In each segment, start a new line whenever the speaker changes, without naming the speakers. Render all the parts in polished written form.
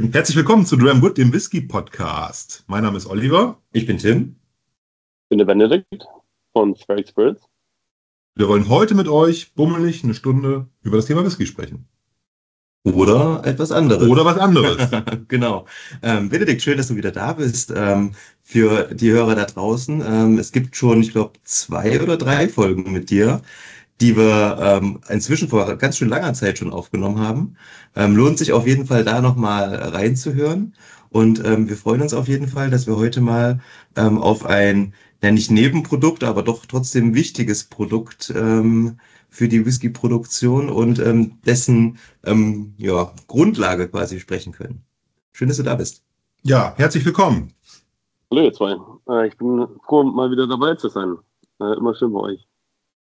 Herzlich willkommen zu Dram Good, dem Whisky-Podcast. Mein Name ist Oliver.
Ich bin Tim.
Ich bin der Benedikt von Spheric Spirits.
Wir wollen heute mit euch bummelig eine Stunde über das Thema Whisky sprechen.
Oder etwas anderes.
Oder was anderes.
Genau. Benedikt, schön, dass du wieder da bist. Für die Hörer da draußen, es gibt schon, ich glaube, 2 oder 3 Folgen mit dir, die wir inzwischen vor ganz schön langer Zeit schon aufgenommen haben. Lohnt sich auf jeden Fall da nochmal reinzuhören. Und wir freuen uns auf jeden Fall, dass wir heute mal auf ein, ja nicht Nebenprodukt, aber doch trotzdem wichtiges Produkt für die Whisky-Produktion und dessen Grundlage quasi sprechen können. Schön, dass du da bist.
Ja, herzlich willkommen.
Hallo ihr zwei. Ich bin froh, mal wieder dabei zu sein. Immer schön bei euch.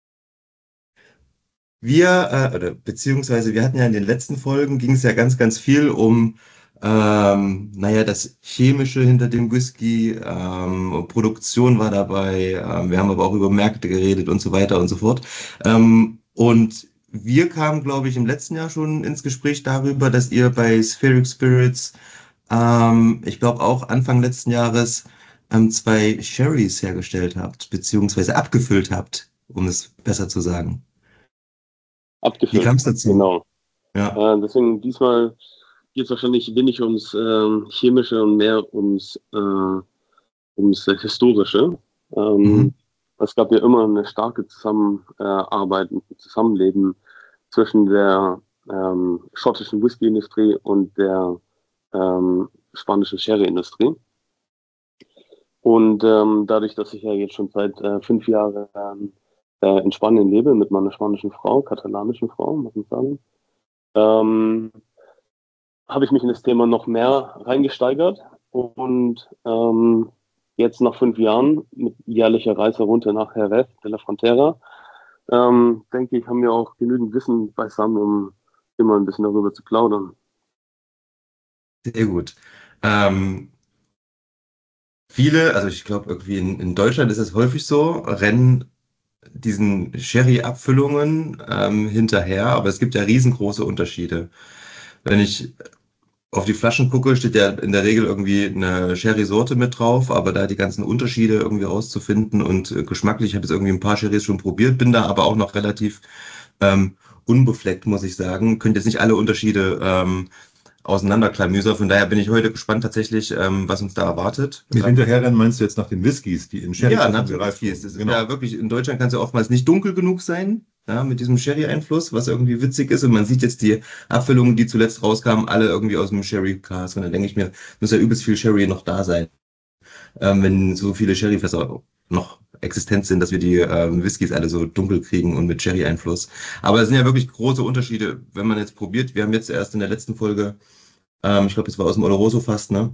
Wir hatten ja in den letzten Folgen, ging es ja ganz, ganz viel um das Chemische hinter dem Whisky, Produktion war dabei, wir haben aber auch über Märkte geredet und so weiter und so fort. Und wir kamen, glaube ich, im letzten Jahr schon ins Gespräch darüber, dass ihr bei Spheric Spirits, ich glaube auch Anfang letzten Jahres, 2 Sherrys hergestellt habt, beziehungsweise abgefüllt habt, um es besser zu sagen.
Abgefüllt.
Wie kam es dazu?
Genau.
Ja.
Deswegen diesmal geht es wahrscheinlich wenig ums Chemische und mehr ums Historische. Es gab ja immer eine starke Zusammenarbeit und Zusammenleben zwischen der schottischen Whisky-Industrie und der spanischen Sherry-Industrie. Und dadurch, dass ich ja jetzt schon seit 5 Jahren in Spanien lebe mit meiner spanischen Frau, katalanischen Frau, muss man sagen, habe ich mich in das Thema noch mehr reingesteigert und jetzt nach 5 Jahren mit jährlicher Reise runter nach Jerez de la Frontera, denke ich, haben wir auch genügend Wissen beisammen, um immer ein bisschen darüber zu plaudern.
Sehr gut. Viele, also ich glaube irgendwie in Deutschland ist es häufig so, rennen diesen Sherry-Abfüllungen hinterher, aber es gibt ja riesengroße Unterschiede. Wenn ich auf die Flaschen gucke, steht ja in der Regel irgendwie eine Sherry-Sorte mit drauf, aber da die ganzen Unterschiede irgendwie rauszufinden und geschmacklich, ich habe jetzt irgendwie ein paar Sherrys schon probiert, bin da aber auch noch relativ unbefleckt, muss ich sagen. Könnt jetzt nicht alle Unterschiede auseinanderklamüsern, von daher bin ich heute gespannt tatsächlich, was uns da erwartet.
Mit hinterherrennen meinst du jetzt nach den Whiskys, die in Sherry
gereift wurden. Das ist ja wirklich, in Deutschland kann es ja oftmals nicht dunkel genug sein, ja, mit diesem Sherry-Einfluss, was irgendwie witzig ist. Und man sieht jetzt die Abfüllungen, die zuletzt rauskamen, alle irgendwie aus dem Sherry-Cask. Und dann denke ich mir, muss ja übelst viel Sherry noch da sein, wenn so viele Sherryfässer noch existent sind, dass wir die Whiskys alle so dunkel kriegen und mit Sherry-Einfluss. Aber es sind ja wirklich große Unterschiede, wenn man jetzt probiert. Wir haben jetzt erst in der letzten Folge, ich glaube, es war aus dem Oloroso fast, ne?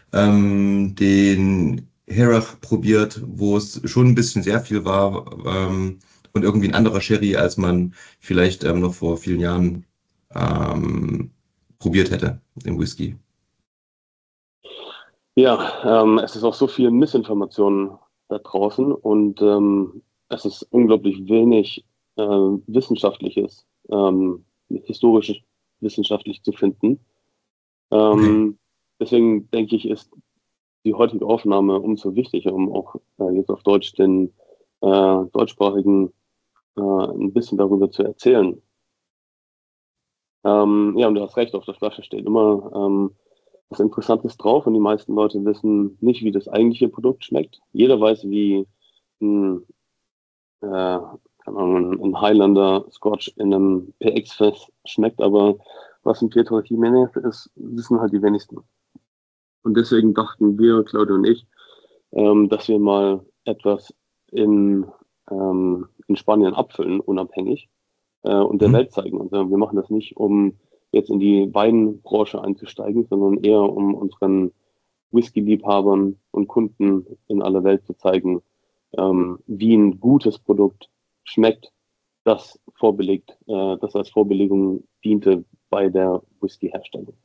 Den Herach probiert, wo es schon ein bisschen sehr viel war und irgendwie ein anderer Sherry, als man vielleicht noch vor vielen Jahren probiert hätte im Whisky.
Ja, es ist auch so viel Missinformation da draußen und es ist unglaublich wenig Wissenschaftliches, historisch wissenschaftlich zu finden. Deswegen denke ich, ist die heutige Aufnahme umso wichtiger, um auch jetzt auf Deutsch den Deutschsprachigen ein bisschen darüber zu erzählen. Und du hast recht, auf der Flasche steht immer was Interessantes drauf und die meisten Leute wissen nicht, wie das eigentliche Produkt schmeckt. Jeder weiß, wie ein Highlander Scotch in einem PX-Fest schmeckt, aber was ein Pietro Jiménez ist, wissen halt die wenigsten. Und deswegen dachten wir, Claudia und ich, dass wir mal etwas in Spanien abfüllen, unabhängig, und der Welt zeigen. Und wir machen das nicht, um jetzt in die Weinbranche einzusteigen, sondern eher um unseren Whisky-Liebhabern und Kunden in aller Welt zu zeigen, wie ein gutes Produkt schmeckt, das als Vorbelegung diente bei der Whisky-Herstellung.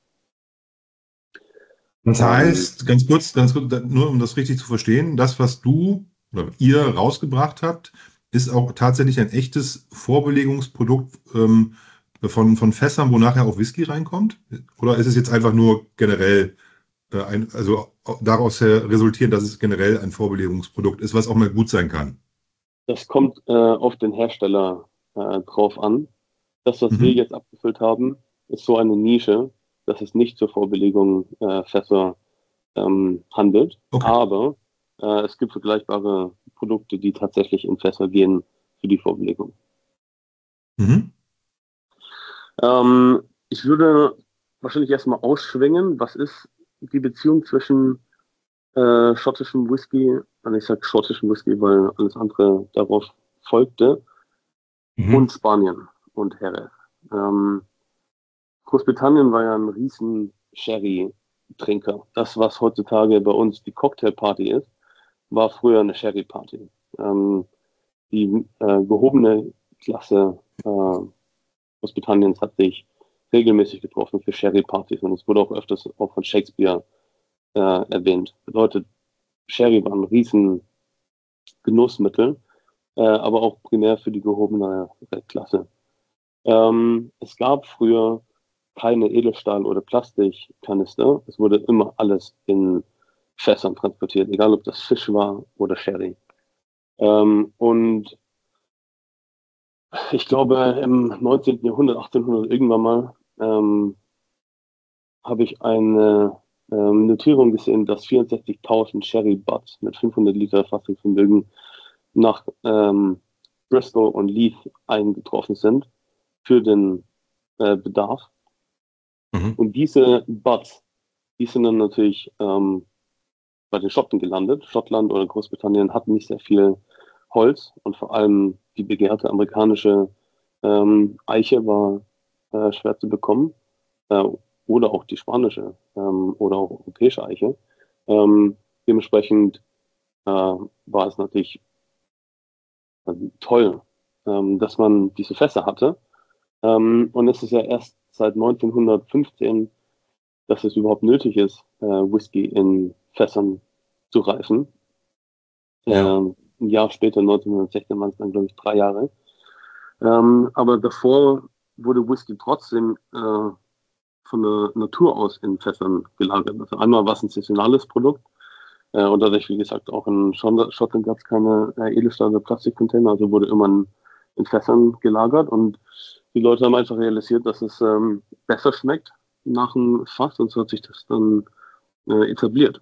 Das heißt, ganz kurz, nur um das richtig zu verstehen, das, was du oder ihr rausgebracht habt, ist auch tatsächlich ein echtes Vorbelegungsprodukt von Fässern, wo nachher auch Whisky reinkommt? Oder ist es jetzt einfach nur generell, also daraus resultierend, dass es generell ein Vorbelegungsprodukt ist, was auch mal gut sein kann?
Das kommt auf den Hersteller drauf an. Das, was wir
Mhm.
jetzt abgefüllt haben, ist so eine Nische, dass es nicht zur Vorbelegung Fässer handelt.
Okay.
Aber es gibt vergleichbare Produkte, die tatsächlich in Fässer gehen für die Vorbelegung.
Mhm.
Ich würde wahrscheinlich erstmal ausschwingen, was ist die Beziehung zwischen schottischem Whisky, und ich sage schottischen Whisky, weil alles andere darauf folgte,
Mhm.
und Spanien und Jerez. Ähm, Großbritannien war ja ein riesen Sherry-Trinker. Das, was heutzutage bei uns die Cocktailparty ist, war früher eine Sherry-Party. Die gehobene Klasse Großbritanniens hat sich regelmäßig getroffen für Sherry-Partys und es wurde auch öfters auch von Shakespeare erwähnt. Bedeutet, Sherry war ein riesen Genussmittel, aber auch primär für die gehobene Klasse. Es gab früher keine Edelstahl- oder Plastikkanister. Es wurde immer alles in Fässern transportiert, egal ob das Fisch war oder Sherry. Und ich glaube, im 19. Jahrhundert, 1800 irgendwann mal, habe ich eine Notierung gesehen, dass 64.000 Sherry Butts mit 500 Liter Fassungsvermögen nach Bristol und Leith eingetroffen sind für den Bedarf.
Mhm.
Und diese Butts, die sind dann natürlich bei den Schotten gelandet. Schottland oder Großbritannien hatten nicht sehr viel Holz und vor allem die begehrte amerikanische Eiche war schwer zu bekommen. Äh, oder auch die spanische oder auch europäische Eiche. Dementsprechend war es natürlich toll, dass man diese Fässer hatte. Und es ist ja erst seit 1915, dass es überhaupt nötig ist, Whisky in Fässern zu reifen.
Ja.
Ein Jahr später, 1916, waren es dann, glaube ich, 3 Jahre. Aber davor wurde Whisky trotzdem von der Natur aus in Fässern gelagert. Also einmal war es ein saisonales Produkt und dadurch, wie gesagt, auch in Schottland gab es keine Edelstahl- oder Plastikcontainer, also wurde immer in Fässern gelagert und die Leute haben einfach realisiert, dass es besser schmeckt nach dem Fass und so hat sich das dann etabliert.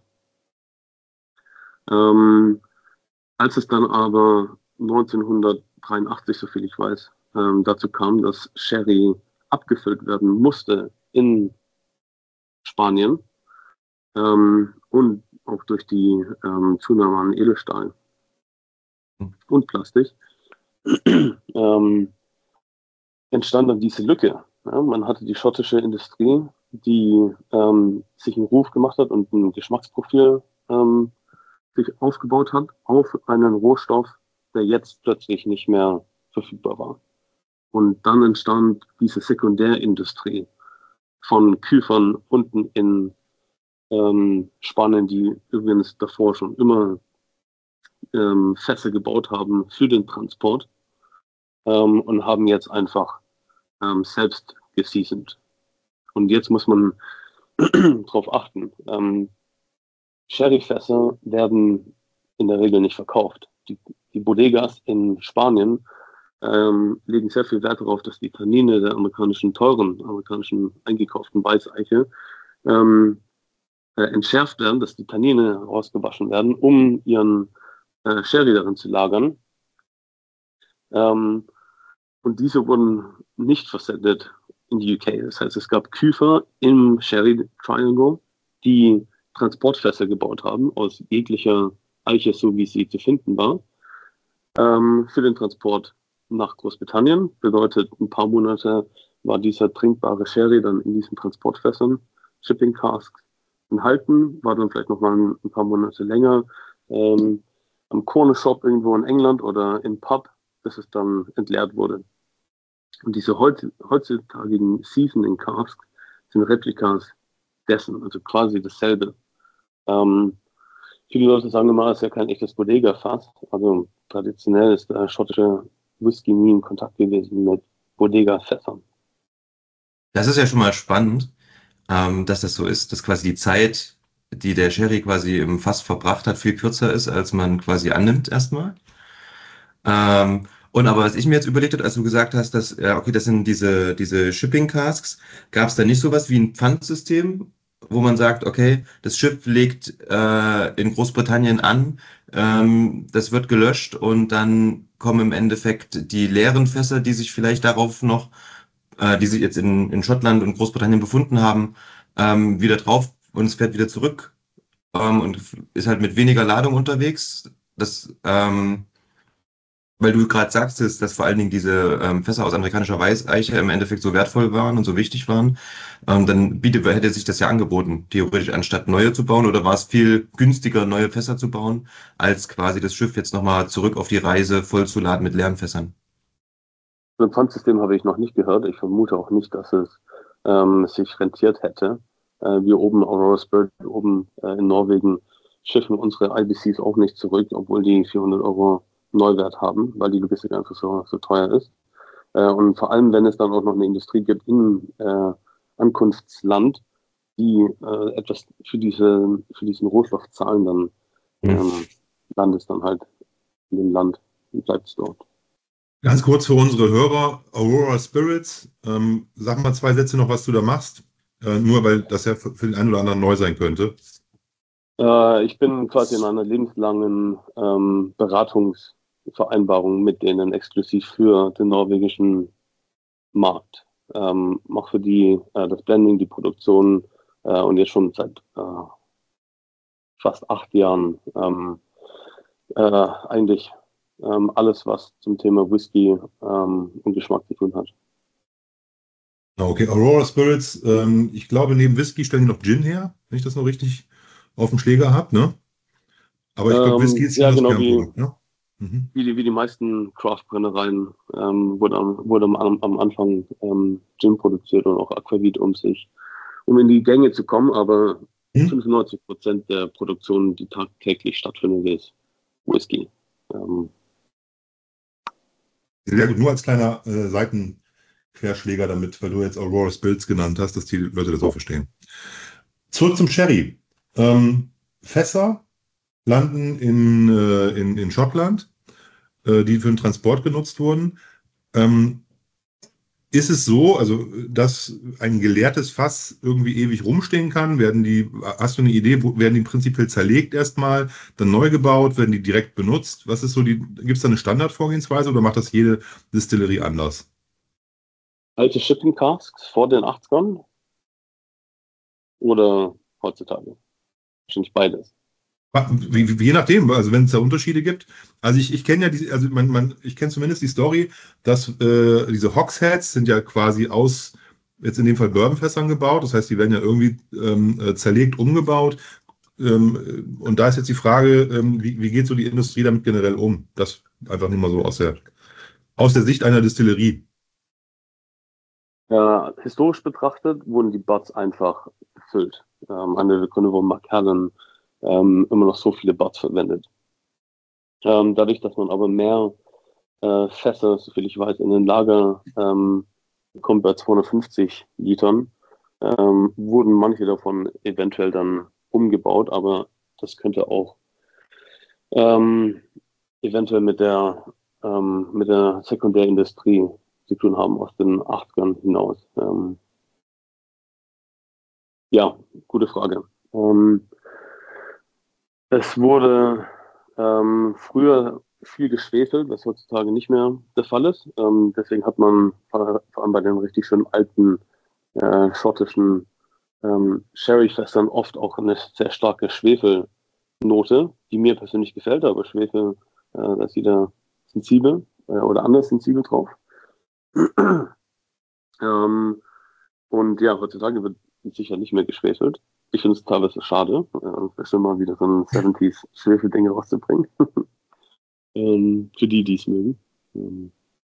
Ähm, Als es dann aber 1983, soviel ich weiß, dazu kam, dass Sherry abgefüllt werden musste in Spanien und auch durch die Zunahme an Edelstahl und Plastik, ähm, entstand dann diese Lücke. Ja, man hatte die schottische Industrie, die sich einen Ruf gemacht hat und ein Geschmacksprofil sich aufgebaut hat auf einen Rohstoff, der jetzt plötzlich nicht mehr verfügbar war. Und dann entstand diese Sekundärindustrie von Küfern unten in Spanien, die übrigens davor schon immer Fässer gebaut haben für den Transport und haben jetzt einfach selbst geseasoned. Und jetzt muss man darauf achten. Sherryfässer werden in der Regel nicht verkauft. Die Bodegas in Spanien legen sehr viel Wert darauf, dass die Tannine der teuren amerikanischen eingekauften Weißeiche entschärft werden, dass die Tannine rausgewaschen werden, um ihren Sherry darin zu lagern. Ähm, und diese wurden nicht versendet in die UK. Das heißt, es gab Küfer im Sherry Triangle, die Transportfässer gebaut haben aus jeglicher Eiche, so wie sie zu finden war, für den Transport nach Großbritannien. Bedeutet, ein paar Monate war dieser trinkbare Sherry dann in diesen Transportfässern, Shipping Casks, enthalten, war dann vielleicht noch mal ein paar Monate länger am Corner Shop irgendwo in England oder im Pub, bis es dann entleert wurde. Und diese heutzutage Seasoning Casks sind Replikas dessen, also quasi dasselbe. Ähm, Viele Leute sagen immer, es ist ja kein echtes Bodega-Fass. Also traditionell ist der schottische Whisky nie in Kontakt gewesen mit Bodega-Fässern.
Das ist ja schon mal spannend, dass das so ist, dass quasi die Zeit, die der Sherry quasi im Fass verbracht hat, viel kürzer ist, als man quasi annimmt erstmal. Und aber was ich mir jetzt überlegt habe, als du gesagt hast, dass, ja, okay, das sind diese Shipping Casks, gab es da nicht sowas wie ein Pfandsystem, wo man sagt, okay, das Schiff legt in Großbritannien an, das wird gelöscht und dann kommen im Endeffekt die leeren Fässer, die sich vielleicht darauf noch, die sich jetzt in Schottland und Großbritannien befunden haben, wieder drauf und es fährt wieder zurück und ist halt mit weniger Ladung unterwegs. Weil du gerade sagst, dass vor allen Dingen diese Fässer aus amerikanischer Weißeiche im Endeffekt so wertvoll waren und so wichtig waren, dann hätte sich das ja angeboten, theoretisch anstatt neue zu bauen, oder war es viel günstiger, neue Fässer zu bauen, als quasi das Schiff jetzt nochmal zurück auf die Reise vollzuladen mit leeren Fässern?
So ein Pfandsystem habe ich noch nicht gehört. Ich vermute auch nicht, dass es sich rentiert hätte. Wir oben, Aurora Spirit, oben in Norwegen, schiffen unsere IBCs auch nicht zurück, obwohl die 400 Euro Neuwert haben, weil die Logistik einfach so teuer ist. Und vor allem, wenn es dann auch noch eine Industrie gibt im Ankunftsland, die etwas für diesen Rohstoff zahlen, dann
Hm.
landet es dann halt in dem Land und bleibt es dort.
Ganz kurz für unsere Hörer, Aurora Spirits, sag mal 2 Sätze noch, was du da machst. Nur weil das ja für den einen oder anderen neu sein könnte.
Ich bin quasi in einer lebenslangen Beratungsvereinbarung mit denen exklusiv für den norwegischen Markt. Mache für die das Blending, die Produktion und jetzt schon seit fast 8 Jahren eigentlich alles, was zum Thema Whisky und Geschmack zu tun hat.
Okay, Aurora Spirits, ich glaube, neben Whisky stellen die noch Gin her, wenn ich das noch richtig auf dem Schläger habe, ne? Aber ich glaube, Whisky ist ja
Ja,
das
genau
Kernprodukt, ne? Mhm.
wie die meisten Craft-Brennereien wurde am Anfang Gin produziert und auch Aquavit, um in die Gänge zu kommen, aber
Hm?
95% der Produktion, die tagtäglich stattfindet, ist Whisky. Ähm,
Sehr gut, nur als kleiner Seitenquerschläger damit, weil du jetzt Aurora Spirits genannt hast, dass die Leute das auch verstehen. Zurück zum Sherry. Fässer landen in Schottland, die für den Transport genutzt wurden. Ähm, Ist es so, also dass ein geleertes Fass irgendwie ewig rumstehen kann? Hast du eine Idee, werden die prinzipiell zerlegt erstmal, dann neu gebaut, werden die direkt benutzt? Was ist so gibt es da eine Standardvorgehensweise oder macht das jede Distillerie anders?
Alte Shipping Casks vor den 80ern oder heutzutage? Wahrscheinlich beides.
Je nachdem, also wenn es da Unterschiede gibt. Also ich kenne ja also ich kenne zumindest die Story, dass diese Hogsheads sind ja quasi jetzt in dem Fall Bourbonfässern gebaut. Das heißt, die werden ja irgendwie zerlegt, umgebaut. Und da ist jetzt die Frage, wie geht so die Industrie damit generell um? Das einfach nicht mal so aus der Sicht einer Distillerie.
Historisch betrachtet wurden die Butts einfach gefüllt. Einer der Gründe, warum Macallan immer noch so viele Butts verwendet. Dadurch, dass man aber mehr Fässer, soviel ich weiß, in den Lager kommt bei 250 Litern, wurden manche davon eventuell dann umgebaut, aber das könnte auch ähm, eventuell mit der Sekundärindustrie zu tun haben aus den 80ern hinaus. Ja, gute Frage. Es wurde früher viel geschwefelt, was heutzutage nicht mehr der Fall ist. Deswegen hat man vor allem bei den richtig schön alten schottischen Sherry-Fässern oft auch eine sehr starke Schwefelnote, die mir persönlich gefällt, aber Schwefel, da ist jeder sensibel oder anders sensibel drauf. ähm, und ja, heutzutage wird sicher nicht mehr geschwefelt. Ich finde es teilweise schade, schon mal wieder so ein 70s Schwefelding rauszubringen. Für die es mögen. Ähm,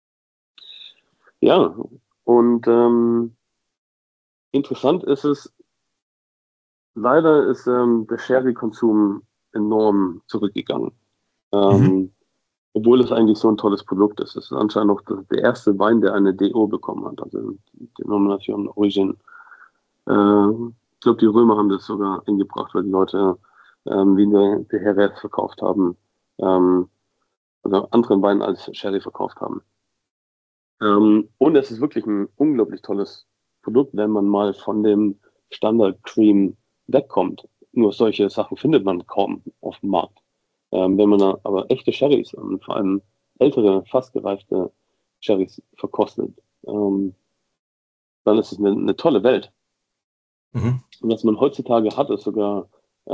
ja, und interessant ist es, leider ist der Sherry-Konsum enorm zurückgegangen.
Mhm.
Ähm, Obwohl es eigentlich so ein tolles Produkt ist. Es ist anscheinend auch der erste Wein, der eine DO bekommen hat, also die Denomination Origin. Ich glaube, die Römer haben das sogar eingebracht, weil die Leute wie der Jerez verkauft haben, also anderen Wein als Sherry verkauft haben. Und es ist wirklich ein unglaublich tolles Produkt, wenn man mal von dem Standard Cream wegkommt. Nur solche Sachen findet man kaum auf dem Markt. Wenn man da aber echte Sherrys und vor allem ältere, fast gereifte Sherrys verkostet, dann ist es eine tolle Welt.
Mhm.
Und was man heutzutage hat, ist sogar,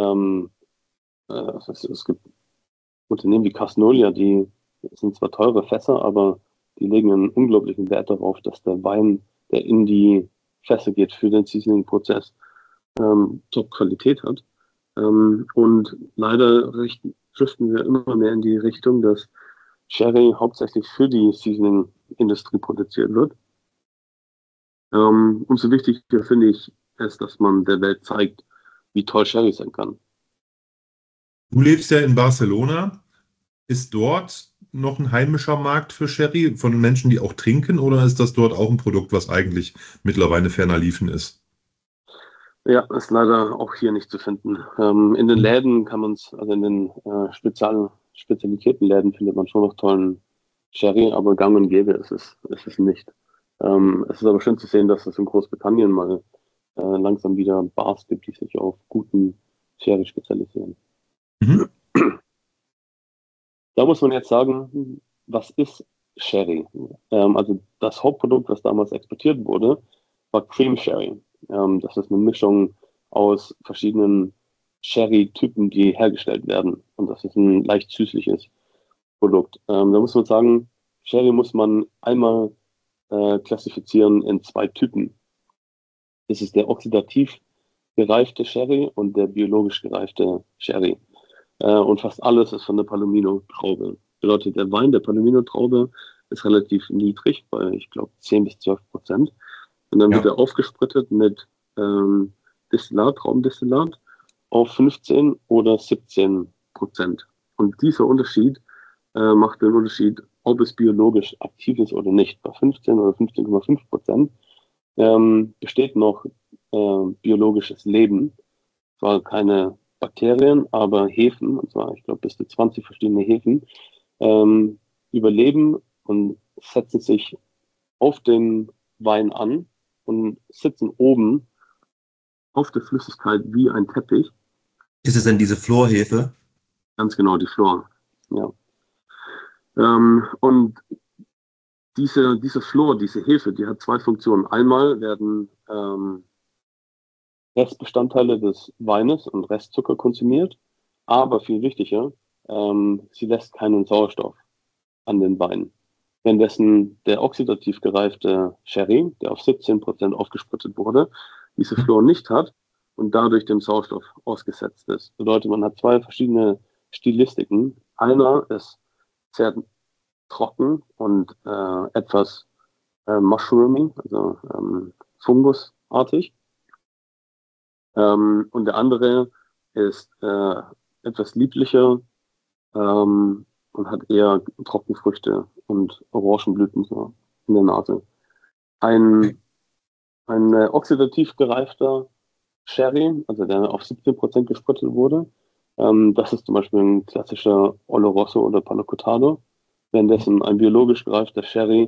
es gibt Unternehmen wie Casnolia, die sind zwar teure Fässer, aber die legen einen unglaublichen Wert darauf, dass der Wein, der in die Fässer geht für den Seasoning-Prozess, Top-Qualität hat. Und leider driften wir immer mehr in die Richtung, dass Sherry hauptsächlich für die Seasoning-Industrie produziert wird. Umso wichtiger finde ich es, dass man der Welt zeigt, wie toll Sherry sein kann.
Du lebst ja in Barcelona. Ist dort noch ein heimischer Markt für Sherry von Menschen, die auch trinken, oder ist das dort auch ein Produkt, was eigentlich mittlerweile ferner liefen ist?
Ja, ist leider auch hier nicht zu finden. In den Läden kann man es, also in den Spezialitätenläden findet man schon noch tollen Sherry, aber gang und gäbe ist es nicht. Es ist aber schön zu sehen, dass es in Großbritannien mal langsam wieder Bars gibt, die sich auf guten Sherry spezialisieren.
Mhm.
Da muss man jetzt sagen, was ist Sherry? Also das Hauptprodukt, was damals exportiert wurde, war Cream Sherry. Das ist eine Mischung aus verschiedenen Sherry-Typen, die hergestellt werden. Und das ist ein leicht süßliches Produkt. Da muss man sagen, Sherry muss man einmal klassifizieren in zwei Typen. Das ist der oxidativ gereifte Sherry und der biologisch gereifte Sherry. Und fast alles ist von der Palomino-Traube. Bedeutet, der Wein der Palomino-Traube ist relativ niedrig, bei, ich glaube, 10-12%. Und dann wird er aufgesprittet mit Destillat, Traubendestillat auf 15 oder 17%. Und dieser Unterschied macht den Unterschied, ob es biologisch aktiv ist oder nicht. Bei 15 oder 15,5% besteht noch biologisches Leben. Zwar keine Bakterien, aber Hefen, und zwar, ich glaube, bis zu 20 verschiedene Hefen, überleben und setzen sich auf den Wein an und sitzen oben auf der Flüssigkeit wie ein Teppich.
Ist es denn diese Florhefe?
Ganz genau, die Flor. Ja. Und diese Flor, diese Hefe, die hat zwei Funktionen. Einmal werden Restbestandteile des Weines und Restzucker konsumiert, aber viel wichtiger, sie lässt keinen Sauerstoff an den Wein. Währenddessen der oxidativ gereifte Sherry, der auf 17% aufgesprittet wurde, diese Flor nicht hat und dadurch dem Sauerstoff ausgesetzt ist. Bedeutet, man hat zwei verschiedene Stilistiken. Einer ist sehr trocken und etwas mushroomy, also fungusartig. Und der andere ist etwas lieblicher und hat eher Trockenfrüchte und Orangenblüten so in der Nase. Ein oxidativ gereifter Sherry, also der auf 17% gesprittet wurde, das ist zum Beispiel ein klassischer Oloroso oder Palo Cortado, währenddessen ein biologisch gereifter Sherry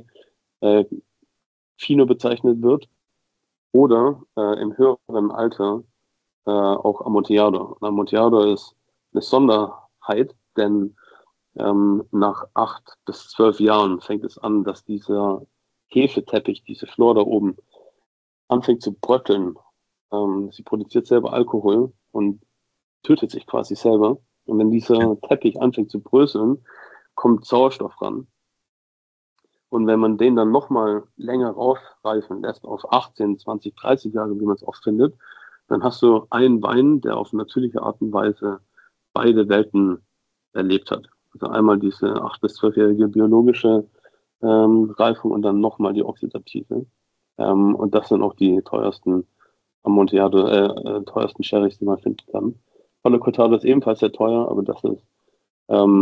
Fino bezeichnet wird oder im höheren Alter auch Amontillado. Amontillado ist eine Sonderheit, denn nach 8 bis 12 Jahren fängt es an, dass dieser Hefeteppich, diese Flor da oben, anfängt zu bröckeln. Sie produziert selber Alkohol und tötet sich quasi selber. Und wenn dieser Teppich anfängt zu bröseln, kommt Sauerstoff ran. Und wenn man den dann nochmal länger rausreifen lässt, auf 18, 20, 30 Jahre, wie man es oft findet, dann hast du einen Wein, der auf natürliche Art und Weise beide Welten erlebt hat. Also einmal diese 8- bis 12-jährige biologische Reifung und dann nochmal die oxidative. Und das sind auch die teuersten Amontillado, teuersten Sherrys, die man finden kann. Palo Cortado ist ebenfalls sehr teuer, aber das ist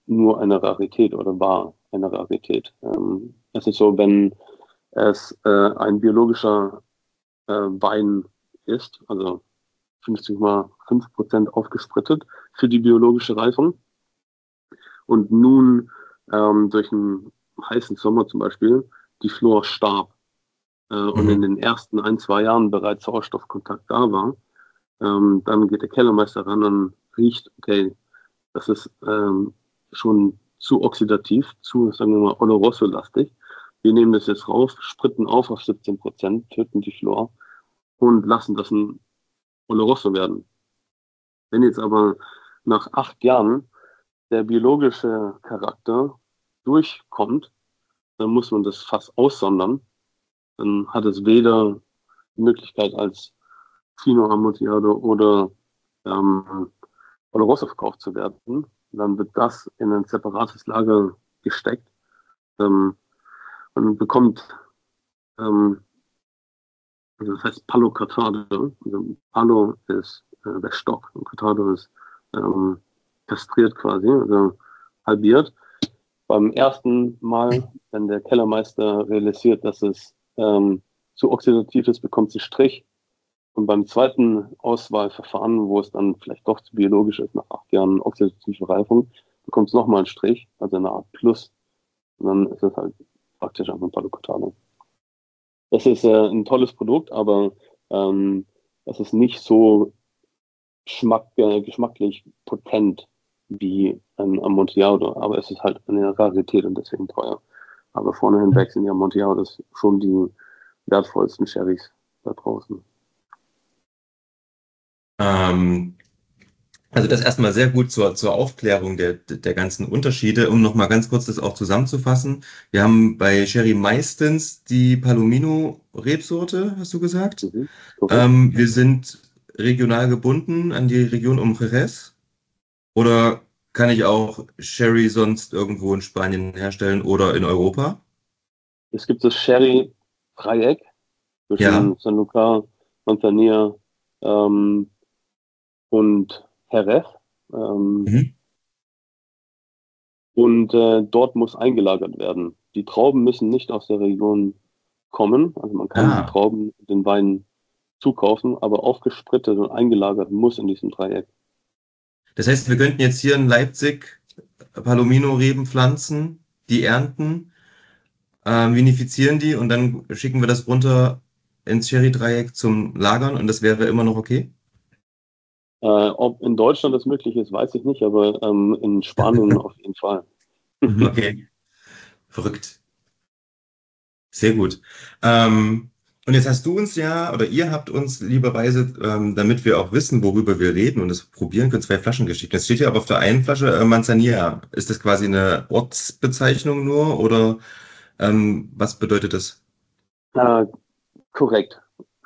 nur eine Rarität oder war eine Rarität. Es ist so, wenn es ein biologischer Wein ist, also 50,5% aufgesprittet für die biologische Reifung und nun durch einen heißen Sommer zum Beispiel die Flor starb und in den ersten 1-2 Jahren bereits Sauerstoffkontakt da war, dann geht der Kellermeister ran und riecht, okay, das ist schon zu oxidativ, zu, sagen wir mal, Oloroso-lastig. Wir nehmen das jetzt rauf, spritten auf 17%, töten die Flor und lassen das ein Oloroso werden. Wenn jetzt aber nach 8 Jahren der biologische Charakter durchkommt, dann muss man das Fass aussondern. Dann hat es weder die Möglichkeit als Fino Amontillado oder Oloroso verkauft zu werden. Dann wird das in ein separates Lager gesteckt. Man bekommt, also das heißt Palo Cortado. Also Palo ist der Stock und Cortado ist kastriert quasi, also halbiert. Beim ersten Mal, wenn der Kellermeister realisiert, dass es zu oxidativ ist, bekommt es einen Strich. Und beim zweiten Auswahlverfahren, wo es dann vielleicht doch zu biologisch ist, nach 8 Jahren oxidative Reifung, bekommt es nochmal einen Strich, also eine Art Plus. Und dann ist es halt praktisch einfach ein Palo Cortado. Das ist ein tolles Produkt, aber es ist nicht so geschmacklich potent wie ein Amontillado, aber es ist halt eine Rarität und deswegen teuer. Aber vorne hinweg sind die Amontillados schon die wertvollsten Sherrys da draußen.
Also das erstmal sehr gut zur Aufklärung der ganzen Unterschiede. Um nochmal ganz kurz das auch zusammenzufassen. Wir haben bei Sherry meistens die Palomino-Rebsorte, hast du gesagt. Wir sind regional gebunden an die Region um Jerez. Oder kann ich auch Sherry sonst irgendwo in Spanien herstellen oder in Europa?
Es gibt das Sherry-Dreieck zwischen Sanlúcar, Manzanilla und Jerez. Und dort muss eingelagert werden. Die Trauben müssen nicht aus der Region kommen. Also man kann die Trauben, den Wein zukaufen, aber aufgesprittet und eingelagert muss in diesem Dreieck.
Das heißt, wir könnten jetzt hier in Leipzig Palomino-Reben pflanzen, die ernten, vinifizieren die und dann schicken wir das runter ins Sherry-Dreieck zum Lagern und das wäre immer noch okay?
Ob in Deutschland das möglich ist, weiß ich nicht, aber in Spanien auf jeden Fall.
Okay, verrückt. Sehr gut. Und jetzt hast du uns ja, oder ihr habt uns lieberweise, damit wir auch wissen, worüber wir reden und es probieren können, 2 Flaschen geschickt. Das steht ja aber auf der einen Flasche Manzanilla. Ist das quasi eine Ortsbezeichnung nur oder was bedeutet das?
Korrekt.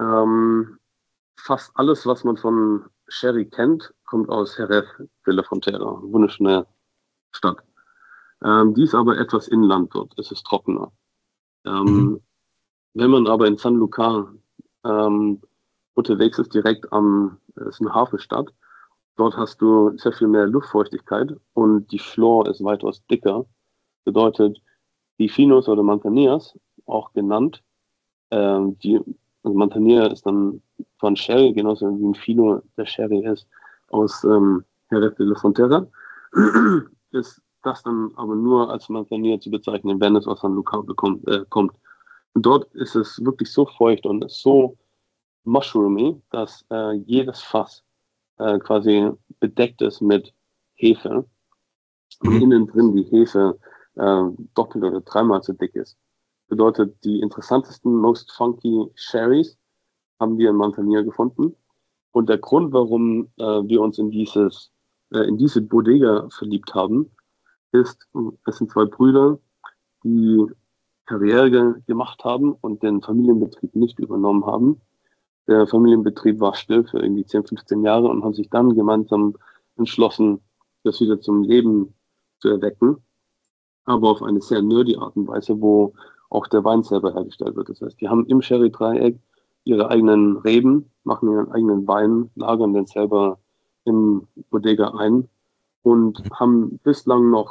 Fast alles, was man von Sherry kennt, kommt aus Jerez de la Frontera, wunderschöne Stadt. Die ist aber etwas inland dort, es ist trockener. Wenn man aber in Sanlúcar unterwegs ist, direkt es ist eine Hafenstadt, dort hast du sehr viel mehr Luftfeuchtigkeit und die Flor ist weitaus dicker. Bedeutet, die Finos oder Manzanillas, auch genannt, also Manzanilla ist dann von Sherry, genauso wie ein Fino der Sherry ist, aus Jerez de la Frontera, ist das dann aber nur als Manzanilla zu bezeichnen, wenn es aus Sanlúcar kommt. Und dort ist es wirklich so feucht und so mushroomy, dass jedes Fass quasi bedeckt ist mit Hefe und innen drin die Hefe doppelt oder 3-mal so dick ist. Bedeutet, die interessantesten, most funky Sherrys haben wir in Manzanilla gefunden. Und der Grund, warum wir uns in diese Bodega verliebt haben, ist, es sind 2 Brüder, die Karriere gemacht haben und den Familienbetrieb nicht übernommen haben. Der Familienbetrieb war still für irgendwie 10, 15 Jahre und haben sich dann gemeinsam entschlossen, das wieder zum Leben zu erwecken. Aber auf eine sehr nerdy Art und Weise, wo auch der Wein selber hergestellt wird. Das heißt, die haben im Sherry-Dreieck ihre eigenen Reben, machen ihren eigenen Wein, lagern den selber im Bodega ein und haben bislang noch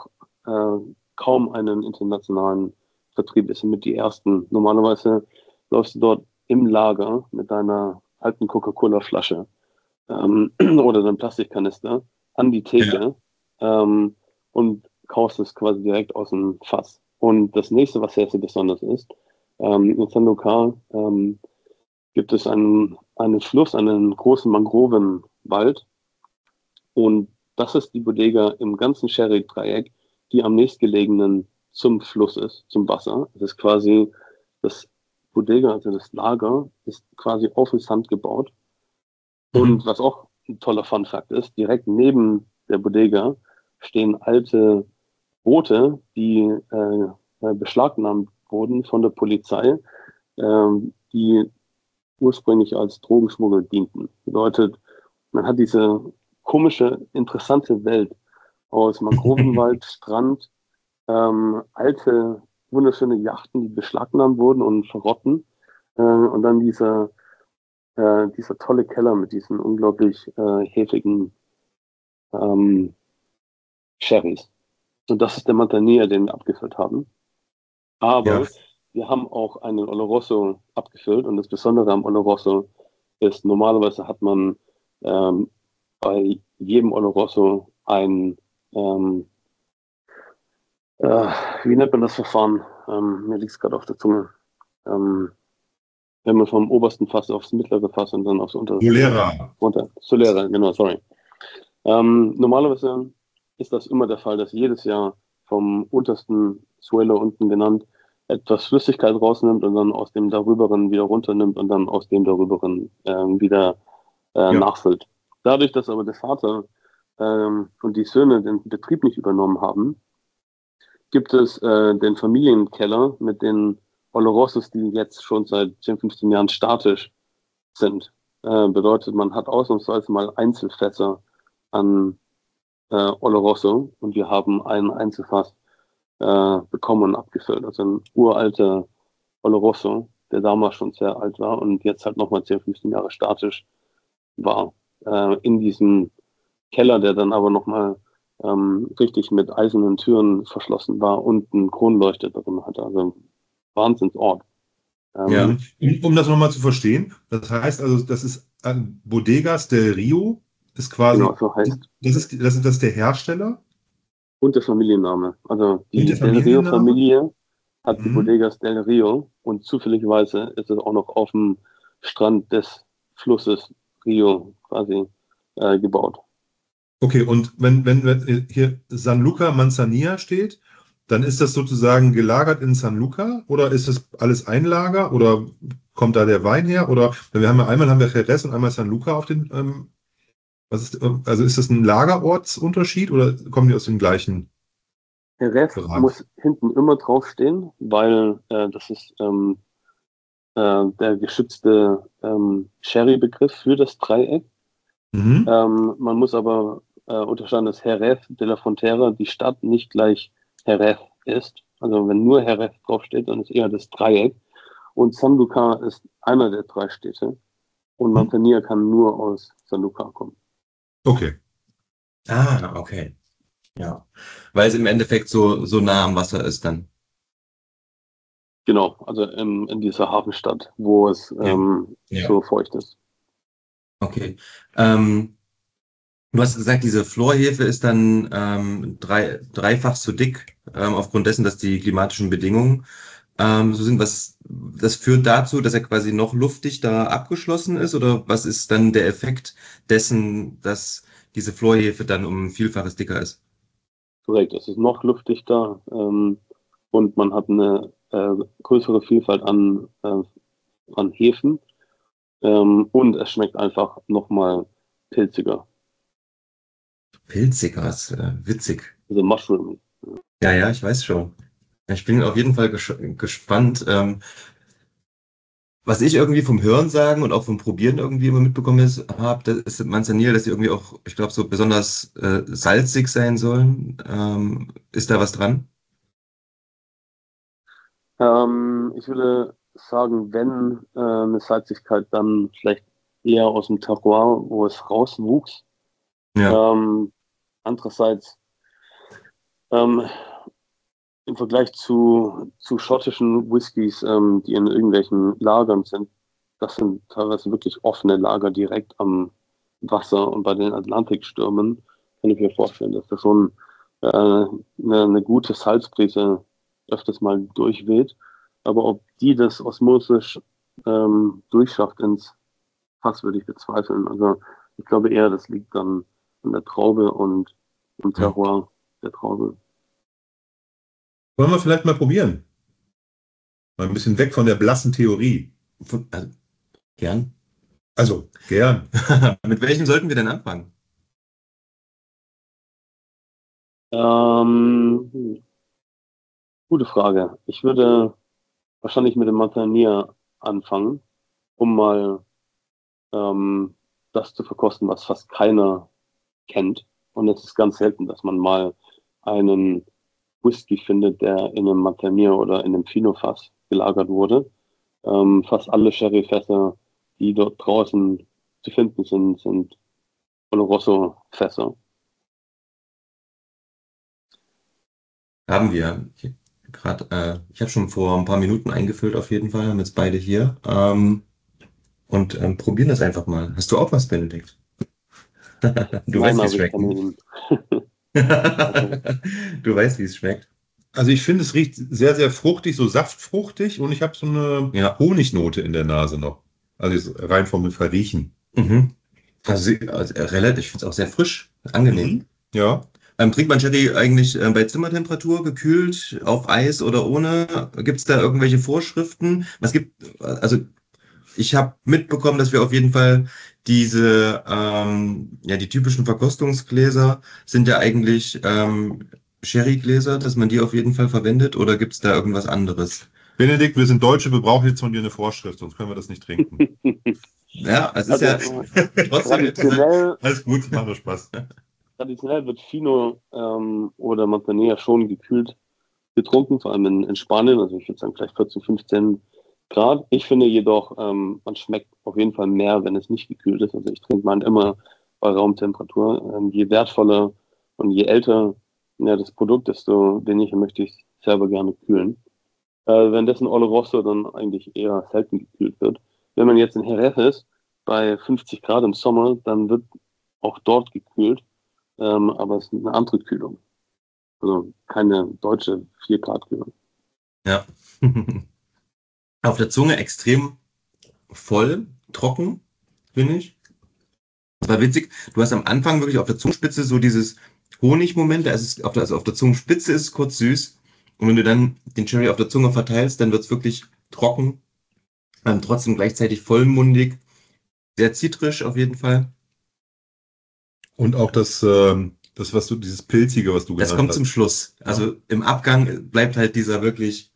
kaum einen internationalen Vertrieb. Wir sind mit die ersten. Normalerweise läufst du dort im Lager mit deiner alten Coca-Cola-Flasche oder deinem Plastikkanister an die Theke und kaufst es quasi direkt aus dem Fass. Und das nächste, was sehr, sehr besonders ist, in San Lucar gibt es einen Fluss, einen großen Mangrovenwald. Und das ist die Bodega im ganzen Sherry-Dreieck, die am nächstgelegenen zum Fluss ist, zum Wasser. Das ist quasi das Bodega, also das Lager, ist quasi auf den Sand gebaut. Und was auch ein toller Fun-Fact ist, direkt neben der Bodega stehen alte Boote, die beschlagnahmt wurden von der Polizei, die ursprünglich als Drogenschmuggel dienten. Bedeutet, man hat diese komische, interessante Welt aus Mangrovenwald, Strand, alte, wunderschöne Yachten, die beschlagnahmt wurden und verrotten, und dann dieser tolle Keller mit diesen unglaublich hefigen Sherrys. Und das ist der Montagnier, den wir abgefüllt haben. Aber wir haben auch einen Oloroso abgefüllt, und das Besondere am Oloroso ist, normalerweise hat man bei jedem Oloroso ein, wie nennt man das Verfahren? Mir liegt es gerade auf der Zunge. Wenn man vom obersten Fass aufs mittlere Fass und dann aufs untere
Solera.
runter. Solera, genau, sorry. Normalerweise ist das immer der Fall, dass jedes Jahr vom untersten Suelo unten genannt etwas Flüssigkeit rausnimmt und dann aus dem darüberen wieder runternimmt und dann aus dem darüberen wieder nachfüllt. Dadurch, dass aber der Vater und die Söhne den Betrieb nicht übernommen haben, gibt es den Familienkeller mit den Olorosos, die jetzt schon seit 10, 15 Jahren statisch sind. Bedeutet, man hat ausnahmsweise mal Einzelfässer an Oloroso, und wir haben ein Einzelfass bekommen und abgefüllt. Also ein uralter Oloroso, der damals schon sehr alt war und jetzt halt nochmal 10, 15 Jahre statisch war. In diesem Keller, der dann aber nochmal richtig mit eisernen Türen verschlossen war und einen Kronleuchter drin hatte. Also Wahnsinnsort.
Um das nochmal zu verstehen, das heißt also, das ist Bodegas del Rio, ist quasi,
genau, so heißt.
Das ist der Hersteller?
Und der Familienname. Also die
der
Del Rio-Familie hat die
Mhm.
Bodegas del Rio, und zufälligerweise ist es auch noch auf dem Strand des Flusses Rio quasi gebaut.
Okay, und wenn hier San Luca Manzanilla steht, dann ist das sozusagen gelagert in San Luca, oder ist das alles ein Lager, oder kommt da der Wein her? Oder einmal haben wir Jerez und einmal San Luca auf den, also ist das ein Lagerortsunterschied oder kommen die aus dem gleichen
Jerez
Bereich?
muss hinten immer draufstehen, weil das ist der geschützte Sherry-Begriff für das Dreieck.
Mhm.
Man muss aber unterscheiden, dass Jerez de la Frontera die Stadt nicht gleich Jerez ist. Also wenn nur Jerez draufsteht, dann ist eher das Dreieck. Und San Lucar ist einer der 3 Städte. Und Manzanilla kann nur aus San Lucar kommen.
Okay.
Ah, okay. Ja. Weil es im Endeffekt so nah am Wasser ist dann.
Genau, also in dieser Hafenstadt, wo es so feucht ist.
Okay. Du hast gesagt, diese Florhefe ist dann dreifach so dick, aufgrund dessen, dass die klimatischen Bedingungen so sind. Das führt dazu, dass er quasi noch luftdichter abgeschlossen ist, oder was ist dann der Effekt dessen, dass diese Florhefe dann um ein Vielfaches dicker ist?
Korrekt, es ist noch luftdichter und man hat eine größere Vielfalt an Hefen und es schmeckt einfach nochmal pilziger.
Pilziger, ist witzig.
Also mushroomy.
Ja, ich weiß schon. Ich bin auf jeden Fall gespannt. Was ich irgendwie vom Hörensagen und auch vom Probieren irgendwie immer mitbekommen habe, das ist Manzanilla, dass sie irgendwie auch, ich glaube, so besonders salzig sein sollen. Ist da was dran?
Ich würde sagen, wenn eine Salzigkeit, dann vielleicht eher aus dem Terroir, wo es rauswuchs.
Ja.
Andererseits, im Vergleich zu schottischen Whiskys, die in irgendwelchen Lagern sind, das sind teilweise wirklich offene Lager direkt am Wasser, und bei den Atlantikstürmen kann ich mir vorstellen, dass da schon eine gute Salzbrise öfters mal durchweht. Aber ob die das osmosisch durchschafft ins Fass, würde ich bezweifeln. Also ich glaube eher, das liegt dann an der Traube und im Terroir der Traube.
Wollen wir vielleicht mal probieren? Mal ein bisschen weg von der blassen Theorie.
Also, gern.
Also, gern.
Mit welchem sollten wir denn anfangen?
Gute Frage. Ich würde wahrscheinlich mit dem Montagnier anfangen, um mal das zu verkosten, was fast keiner kennt. Und es ist ganz selten, dass man mal einen Whisky findet, der in einem Montagnier oder in einem Fino-Fass gelagert wurde. Fast alle Sherry-Fässer, die dort draußen zu finden sind Oloroso-Fässer.
Haben wir. Ich habe schon vor ein paar Minuten eingefüllt auf jeden Fall, haben jetzt beide hier. Und probieren das einfach mal. Hast du auch was, Benedikt? Du weißt, wie es schmeckt. Du weißt, wie es schmeckt.
Also ich finde, es riecht sehr, sehr fruchtig, so saftfruchtig, und ich habe so eine Honignote in der Nase noch. Also rein vom Verriechen.
Mhm. Also relativ, ich finde es auch sehr frisch, angenehm.
Ja.
Trinkt man Sherry eigentlich bei Zimmertemperatur, gekühlt, auf Eis oder ohne? Gibt es da irgendwelche Vorschriften? Also ich habe mitbekommen, dass wir auf jeden Fall diese, die typischen Verkostungsgläser sind ja eigentlich Sherrygläser, dass man die auf jeden Fall verwendet, oder gibt es da irgendwas anderes?
Benedikt, wir sind Deutsche, wir brauchen jetzt von dir eine Vorschrift, sonst können wir das nicht trinken.
Ja, es ist
Also,
ja trotzdem
alles gut, macht nur Spaß.
Traditionell wird Fino oder Montagnier schon gekühlt getrunken, vor allem in Spanien, also ich würde sagen vielleicht 14, 15 Grad. Ich finde jedoch, man schmeckt auf jeden Fall mehr, wenn es nicht gekühlt ist. Also ich trinke meinen immer bei Raumtemperatur. Je wertvoller und je älter das Produkt, desto weniger möchte ich es selber gerne kühlen. Wenn dessen Oloroso dann eigentlich eher selten gekühlt wird. Wenn man jetzt in Jerez ist, bei 50 Grad im Sommer, dann wird auch dort gekühlt, aber es ist eine andere Kühlung. Also keine deutsche 4 Grad Kühlung.
Ja. Auf der Zunge extrem voll, trocken, finde ich. Das war witzig. Du hast am Anfang wirklich auf der Zungenspitze so dieses Honigmoment, also auf der Zungenspitze ist es kurz süß. Und wenn du dann den Cherry auf der Zunge verteilst, dann wird es wirklich trocken, trotzdem gleichzeitig vollmundig, sehr zitrisch auf jeden Fall.
Und auch dieses Pilzige, was du genannt hast.
Das kommt zum Schluss. Also im Abgang bleibt halt dieser wirklich,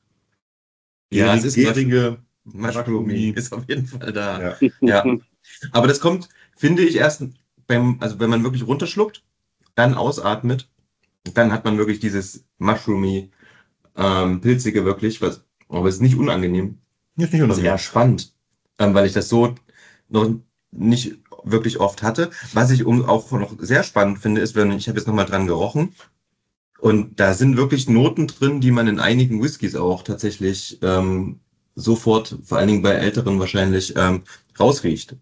es ist
gärige
Mushroomy ist auf jeden Fall da.
Ja.
Ja. Aber das kommt, finde ich, erst also wenn man wirklich runterschluckt, dann ausatmet, dann hat man wirklich dieses Mushroomy, Pilzige wirklich, aber es ist nicht unangenehm.
Ist nicht
Das ist
unangenehm.
eher spannend, weil ich das so noch nicht wirklich oft hatte. Was ich auch noch sehr spannend finde, ist, ich habe jetzt nochmal dran gerochen, und da sind wirklich Noten drin, die man in einigen Whiskys auch tatsächlich sofort, vor allen Dingen bei Älteren wahrscheinlich, rausriecht.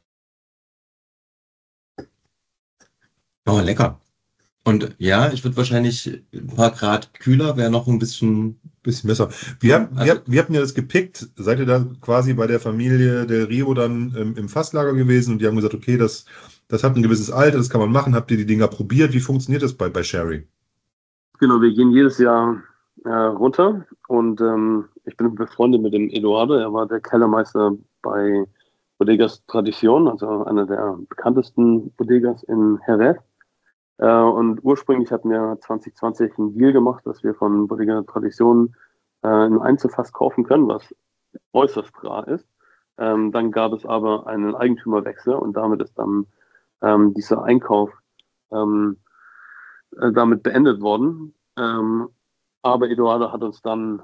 Oh, lecker. Und ja, ich würde wahrscheinlich ein paar Grad kühler, wäre noch ein bisschen
besser. Wie habt ihr das gepickt? Seid ihr da quasi bei der Familie Del Rio dann im Fasslager gewesen, und die haben gesagt, okay, das hat ein gewisses Alter, das kann man machen. Habt ihr die Dinger probiert? Wie funktioniert das bei Sherry?
Genau, wir gehen jedes Jahr runter, und ich bin befreundet mit dem Eduardo. Er war der Kellermeister bei Bodegas Tradition, also einer der bekanntesten Bodegas in Jerez. Und ursprünglich hatten wir 2020 einen Deal gemacht, dass wir von Bodega Tradition ein Einzelfass kaufen können, was äußerst rar ist. Dann gab es aber einen Eigentümerwechsel, und damit ist dann dieser Einkauf damit beendet worden. Aber Eduardo hat uns dann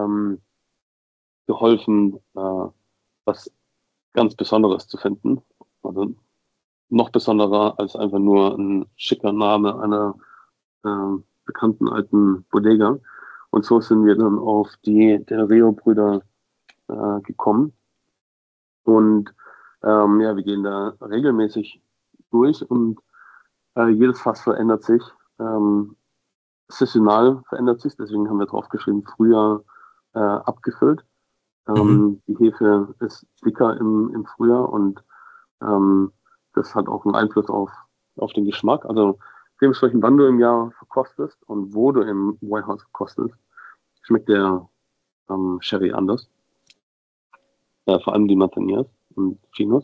geholfen, was ganz Besonderes zu finden. Also noch besonderer als einfach nur ein schicker Name einer bekannten alten Bodega. Und so sind wir dann auf die Del Rio-Brüder gekommen. Und ja, wir gehen da regelmäßig durch und jedes Fass verändert sich. Saisonal verändert sich, deswegen haben wir draufgeschrieben, Frühjahr abgefüllt. Die Hefe ist dicker im Frühjahr und das hat auch einen Einfluss auf den Geschmack. Also dementsprechend, wann du im Jahr verkostest und wo du im Weinhaus verkostest, schmeckt der Sherry anders. Vor allem die Montagners und Finos.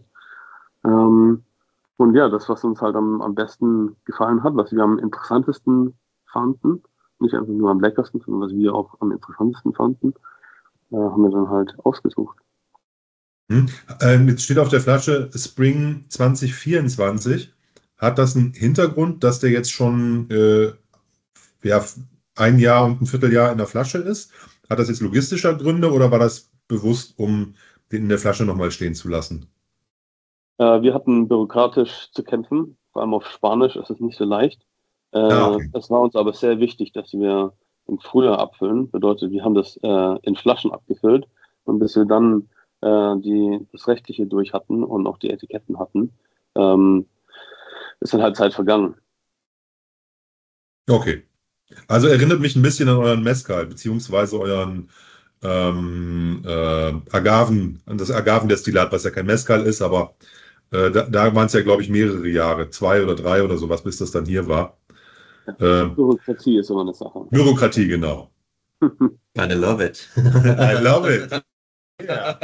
Und ja, das, was uns halt am besten gefallen hat, was wir am interessantesten fanden, nicht einfach nur am leckersten, sondern was wir auch am interessantesten fanden, haben wir dann halt ausgesucht.
Jetzt steht auf der Flasche Spring 2024. Hat das einen Hintergrund, dass der jetzt schon ja, ein Jahr und ein Vierteljahr in der Flasche ist? Hat das jetzt logistischer Gründe oder war das bewusst, um den in der Flasche nochmal stehen zu lassen?
Wir hatten bürokratisch zu kämpfen, vor allem auf Spanisch ist es nicht so leicht.
Okay.
Es war uns aber sehr wichtig, dass wir im Frühjahr abfüllen. Bedeutet, wir haben das in Flaschen abgefüllt und bis wir dann das Rechtliche durch hatten und auch die Etiketten hatten, ist dann halt Zeit vergangen.
Okay. Also erinnert mich ein bisschen an euren Mezcal, beziehungsweise euren Agaven, an das Agavendestillat, was ja kein Mezcal ist, aber da waren es ja, glaube ich, mehrere Jahre, 2 oder 3 oder sowas, bis das dann hier war.
Bürokratie ist immer eine Sache.
Bürokratie, genau.
I love it.
I love it. Ja.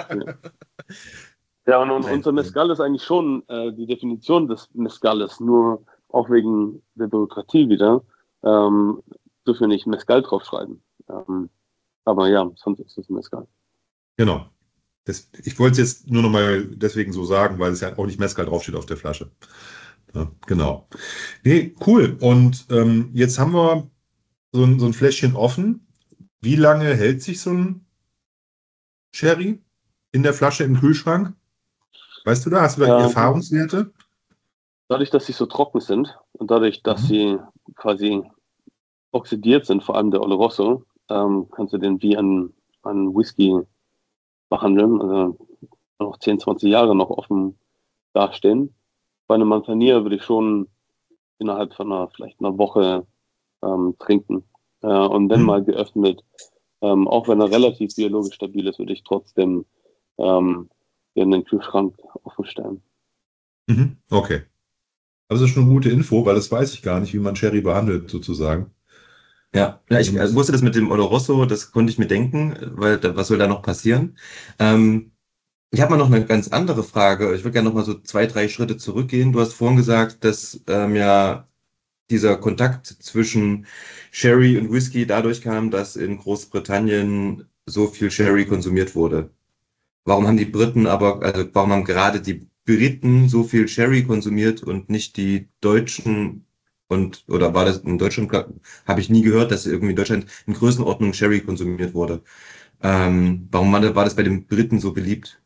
Ja, und unser Mezcal ist eigentlich schon die Definition des Mezcales, nur auch wegen der Bürokratie wieder, dürfen wir nicht Mezcal draufschreiben. Aber ja, sonst ist es ein Mezcal.
Genau. Ich wollte es jetzt nur noch mal deswegen so sagen, weil es ja auch nicht Mezcal draufsteht auf der Flasche. Ja, genau. Nee, cool. Und jetzt haben wir so ein Fläschchen offen. Wie lange hält sich so ein Sherry in der Flasche im Kühlschrank? Weißt du da? Hast du da Erfahrungswerte?
Dadurch, dass sie so trocken sind und dadurch, dass sie quasi oxidiert sind, vor allem der Oloroso, kannst du den wie ein Whisky behandeln, also noch 10, 20 Jahre noch offen dastehen. Bei einem Montagnard würde ich schon innerhalb von vielleicht einer Woche trinken. Und wenn mal geöffnet, auch wenn er relativ biologisch stabil ist, würde ich trotzdem in den Kühlschrank offen stellen.
Okay. Also das ist schon eine gute Info, weil das weiß ich gar nicht, wie man Sherry behandelt, sozusagen.
Ja, ich wusste das mit dem Oloroso, das konnte ich mir denken, weil was soll da noch passieren? Ich habe mal noch eine ganz andere Frage. Ich würde gerne noch mal so 2, 3 Schritte zurückgehen. Du hast vorhin gesagt, dass ja dieser Kontakt zwischen Sherry und Whisky dadurch kam, dass in Großbritannien so viel Sherry konsumiert wurde. Warum haben warum haben gerade die Briten so viel Sherry konsumiert und nicht die Deutschen? Oder war das in Deutschland, habe ich nie gehört, dass irgendwie in Deutschland in Größenordnung Sherry konsumiert wurde. Warum war das bei den Briten so beliebt?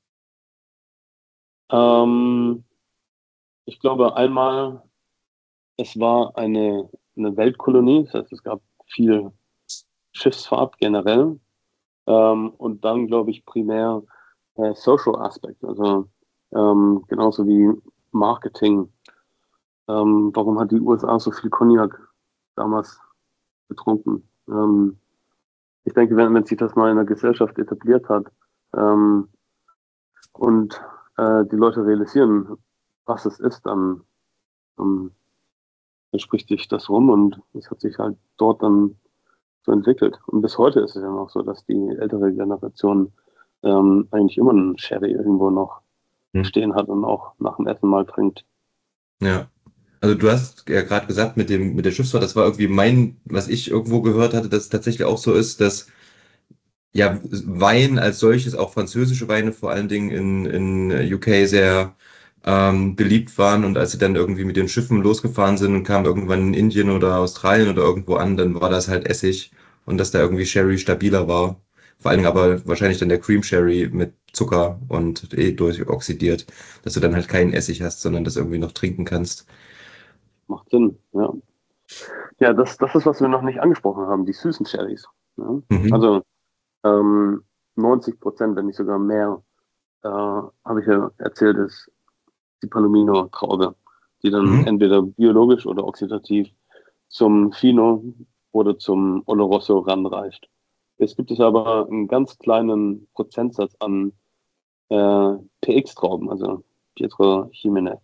Ich glaube einmal, es war eine Weltkolonie, das heißt, es gab viel Schiffsfahrt generell und dann, glaube ich, primär Social Aspekt, also genauso wie Marketing. Warum hat die USA so viel Cognac damals getrunken? Ich denke, wenn sich das mal in der Gesellschaft etabliert hat und die Leute realisieren, was es ist, dann spricht sich das rum und es hat sich halt dort dann so entwickelt. Und bis heute ist es ja noch so, dass die ältere Generation eigentlich immer einen Sherry irgendwo noch stehen hat und auch nach dem Essen mal trinkt.
Ja. Also du hast ja gerade gesagt mit der Schiffsfahrt, das war irgendwie was ich irgendwo gehört hatte, dass es tatsächlich auch so ist, dass ja Wein als solches, auch französische Weine vor allen Dingen in UK sehr beliebt waren und als sie dann irgendwie mit den Schiffen losgefahren sind und kamen irgendwann in Indien oder Australien oder irgendwo an, dann war das halt Essig und dass da irgendwie Sherry stabiler war. Vor allen Dingen aber wahrscheinlich dann der Cream Sherry mit Zucker und durchoxidiert, dass du dann halt keinen Essig hast, sondern das irgendwie noch trinken kannst.
Macht Sinn, ja. Ja, das ist, was wir noch nicht angesprochen haben, die süßen Sherrys. Ja?
Mhm.
Also 90%, wenn nicht sogar mehr, habe ich ja erzählt, ist die Palomino-Traube, die dann
Mhm.
entweder biologisch oder oxidativ zum Fino oder zum Oloroso ranreicht. Jetzt gibt es aber einen ganz kleinen Prozentsatz an PX-Trauben, also Pietro Jiménez.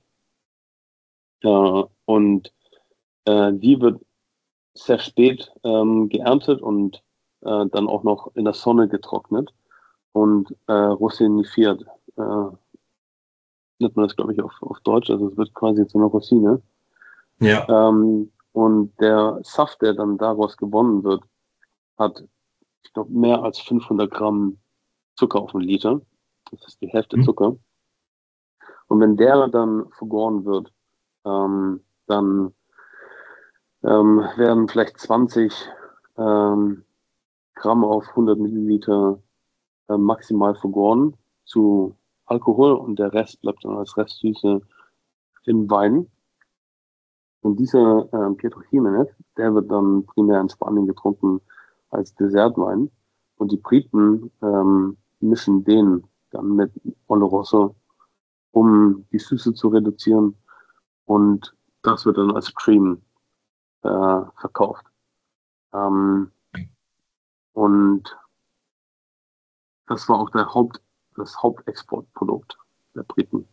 Und die wird sehr spät geerntet und dann auch noch in der Sonne getrocknet und rosinifiert. Nennt man das, glaube ich, auf Deutsch. Also es wird quasi zu einer Rosine.
Ja.
Und der Saft, der dann daraus gewonnen wird, hat, ich glaube, mehr als 500 Gramm Zucker auf einen Liter. Das ist die Hälfte
Mhm.
Zucker. Und wenn der dann vergoren wird, dann werden vielleicht 20 ähm, Gramm auf 100 Milliliter maximal vergoren zu Alkohol und der Rest bleibt dann als Restsüße im Wein. Und dieser Pietro Jiménez, der wird dann primär in Spanien getrunken als Dessertwein. Und die Briten mischen den dann mit Oloroso, um die Süße zu reduzieren. Und das wird dann als Cream verkauft. Ähm, und das war auch das Hauptexportprodukt der Briten.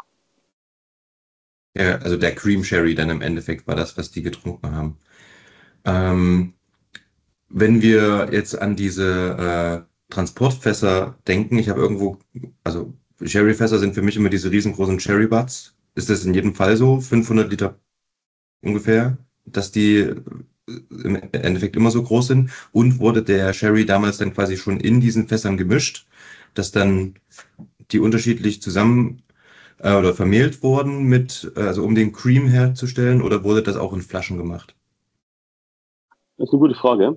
Ja, also der Cream Sherry dann im Endeffekt war das, was die getrunken haben. Ähm, Wenn wir jetzt an diese Transportfässer denken, ich habe irgendwo, also Sherryfässer sind für mich immer diese riesengroßen Sherry Butts. Ist das in jedem Fall so? 500 Liter ungefähr, dass die im Endeffekt immer so groß sind? Und wurde der Sherry damals dann quasi schon in diesen Fässern gemischt, dass dann die unterschiedlich zusammen oder vermehlt wurden also um den Cream herzustellen, oder wurde das auch in Flaschen gemacht?
Das ist eine gute Frage.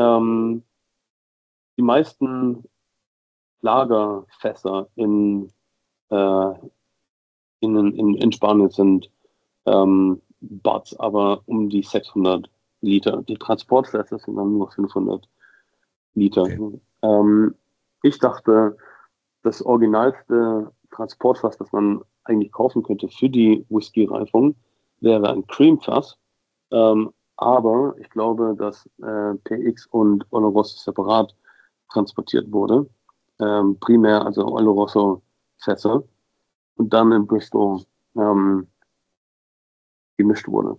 Die meisten Lagerfässer äh, in Spanien sind Butts, aber um die 600 Liter. Die Transportfässer sind dann nur 500 Liter.
Okay.
Ähm, Ich dachte, das originalste Transportfass, das man eigentlich kaufen könnte für die Whisky-Reifung, wäre ein Creamfass. Aber ich glaube, dass PX und Oloroso separat transportiert wurde. Primär also Oloroso Fässer und dann in Bristol ähm, gemischt wurde.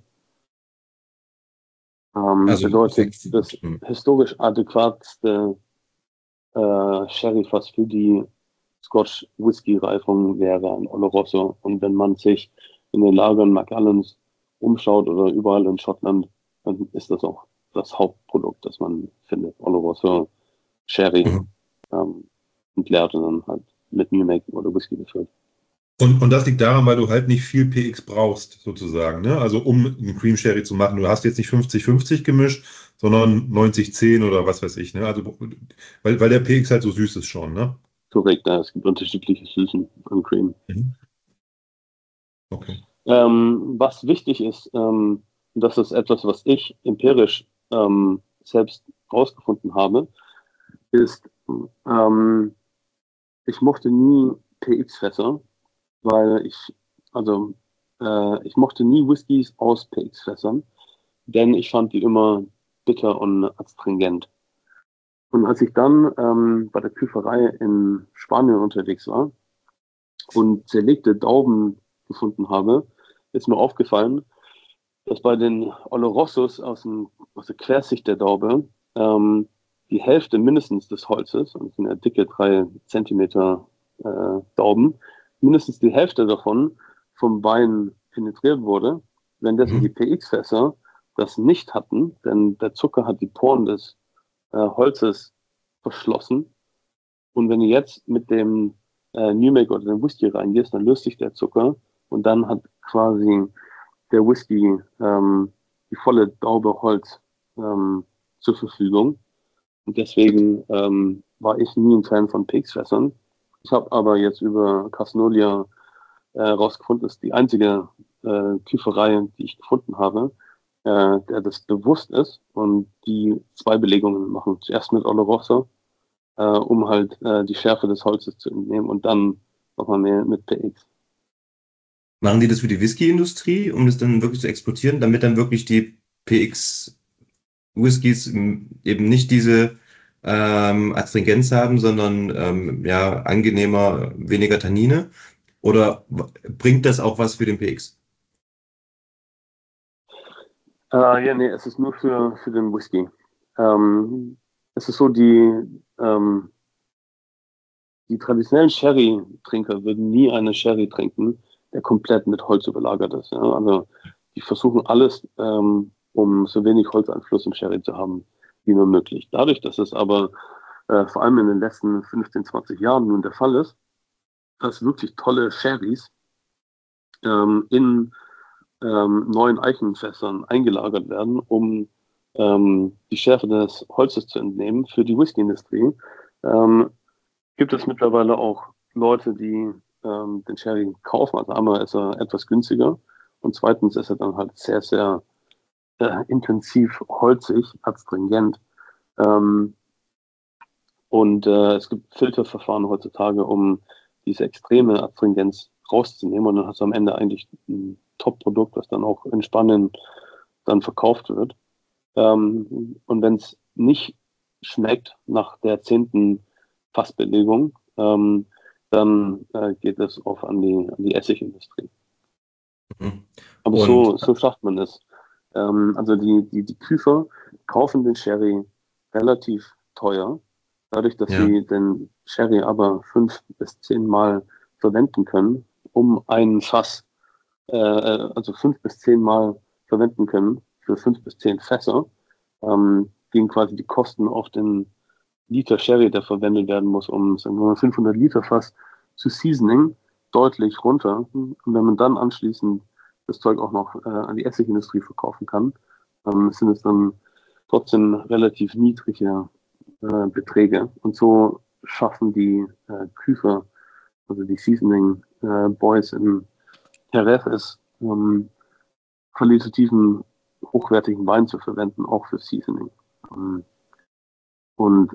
Also im
Bedeutet,
Endeffekt.
das
Hm.
historisch adäquatste Sherryfass für die Scotch Whisky Reifung wäre ein Oloroso. Und wenn man sich in den Lagern Macallans umschaut oder überall in Schottland, dann ist das auch das Hauptprodukt, das man findet. Oloroso Sherry
Mhm.
entleert und dann halt mit New Make oder Whisky befüllt.
Und das liegt daran, weil du halt nicht viel PX brauchst, sozusagen, ne? Also um einen Cream Sherry zu machen. Du hast jetzt nicht 50-50 gemischt, sondern 90-10 oder was weiß ich, ne? Also, weil der PX halt so süß ist schon, ne?
Korrekt, ja, es gibt unterschiedliche Süßen an Cream.
Mhm. Okay.
Was wichtig ist, das ist etwas, was ich empirisch selbst herausgefunden habe, ist, ähm, ich mochte nie PX-Fässer, weil also ich mochte nie Whiskys aus PX-Fässern, denn ich fand die immer bitter und astringent. Und als ich dann bei der Küferei in Spanien unterwegs war und zerlegte Dauben gefunden habe, ist mir aufgefallen, dass bei den Olorosos aus der Quersicht der Daube die Hälfte mindestens des Holzes, und es sind ja dicke 3 Zentimeter Dauben, mindestens die Hälfte davon vom Wein penetriert wurde, währenddessen die
Mhm.
PX-Fässer das nicht hatten, denn der Zucker hat die Poren des Holzes verschlossen. Und wenn du jetzt mit dem New Make oder dem Whisky reingehst, dann löst sich der Zucker und dann hat quasi der Whisky die volle Daube Holz zur Verfügung. Und deswegen war ich nie ein Fan von PX-Fässern. Ich habe aber jetzt über Casnolia rausgefunden, das ist die einzige Küferei, die ich gefunden habe, der das bewusst ist und die zwei Belegungen machen. Zuerst mit Oloroso, um halt die Schärfe des Holzes zu entnehmen und dann nochmal mehr mit PX.
Machen die das für die Whisky-Industrie, um das dann wirklich zu exportieren, damit dann wirklich die PX-Whiskys eben nicht diese Astringenz haben, sondern ja, angenehmer, weniger Tannine? Oder bringt das auch was für den PX?
Ja, nee, es ist nur für den Whisky. Es ist so, die traditionellen Sherry-Trinker würden nie einen Sherry trinken, der komplett mit Holz überlagert ist. Ja? Also die versuchen alles, um so wenig Holzeinfluss im Sherry zu haben, wie nur möglich. Dadurch, dass es aber vor allem in den letzten 15, 20 Jahren nun der Fall ist, dass wirklich tolle Sherrys in neuen Eichenfässern eingelagert werden, um die Schärfe des Holzes zu entnehmen für die Whisky-Industrie, gibt es mittlerweile auch Leute, die den Sherry kaufen. Also einmal ist er etwas günstiger und zweitens ist er dann halt sehr, sehr intensiv holzig, astringent. Und es gibt Filterverfahren heutzutage, um diese extreme Astringenz rauszunehmen. Und dann hast du am Ende eigentlich ein Top-Produkt, was dann auch in Spanien dann verkauft wird. Und wenn es nicht schmeckt nach der 10. Fassbelegung, dann geht es auch an die Essigindustrie.
Mhm.
Aber so schafft man es. Also die Küfer kaufen den Sherry relativ teuer. Dadurch, dass sie den Sherry aber 5 bis 10 Mal verwenden können, um ein Fass, also 5 bis 10 Mal verwenden können für 5 bis 10 Fässer, gehen quasi die Kosten auf den Liter Sherry, der verwendet werden muss, um sagen wir mal 500 Liter Fass zu seasoning, deutlich runter. Und wenn man dann anschließend das Zeug auch noch an die Essigindustrie verkaufen kann, sind es dann trotzdem relativ niedrige Beträge. Und so schaffen die Küfer, also die Seasoning Boys in Jerez es, qualitativen, hochwertigen Wein zu verwenden, auch für Seasoning. Und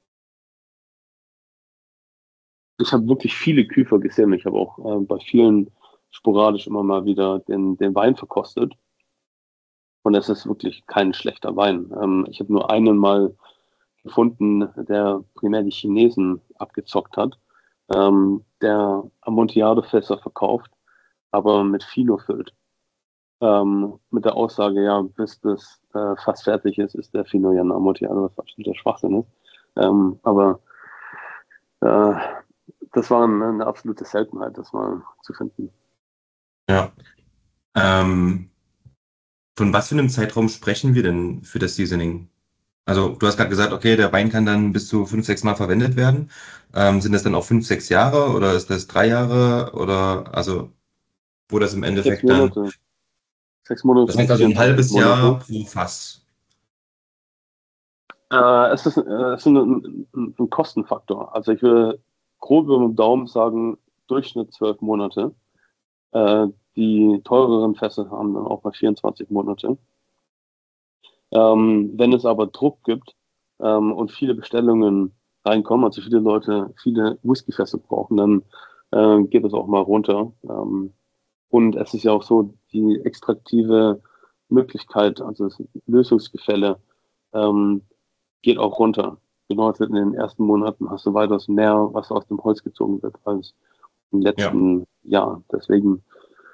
ich habe wirklich viele Küfer gesehen. Ich habe auch bei vielen sporadisch immer mal wieder den Wein verkostet. Und es ist wirklich kein schlechter Wein. Ich habe nur einen mal gefunden, der primär die Chinesen abgezockt hat, der Amontillado-Fässer verkauft, aber mit Fino füllt. Mit der Aussage, ja, bis das fast fertig ist der Fino ja ein Amontillado, was absoluter Schwachsinn ist. Aber das war eine absolute Seltenheit, das mal zu finden.
Ja. Von was für einem Zeitraum sprechen wir denn für das Seasoning? Also du hast gerade gesagt, okay, der Wein kann dann bis zu 5, 6 Mal verwendet werden. Sind das dann auch 5, 6 Jahre oder ist das 3 Jahre oder also wo das im
6
Endeffekt dann,
Monate. 6 Monate
das
bis
heißt also ein
24
halbes Jahr
Monate.
pro Fass.
Es ist ein Kostenfaktor. Also ich würde grob über den Daumen sagen, Durchschnitt 12 Monate. Die teureren Fässer haben dann auch mal 24 Monate. Wenn es aber Druck gibt und viele Bestellungen reinkommen, also viele Leute viele Whiskyfässer brauchen, dann geht es auch mal runter. Und es ist ja auch so, die extraktive Möglichkeit, also das Lösungsgefälle, geht auch runter. Bedeutet, in den ersten Monaten hast du weitaus mehr, was aus dem Holz gezogen wird, als im letzten Jahr. Deswegen,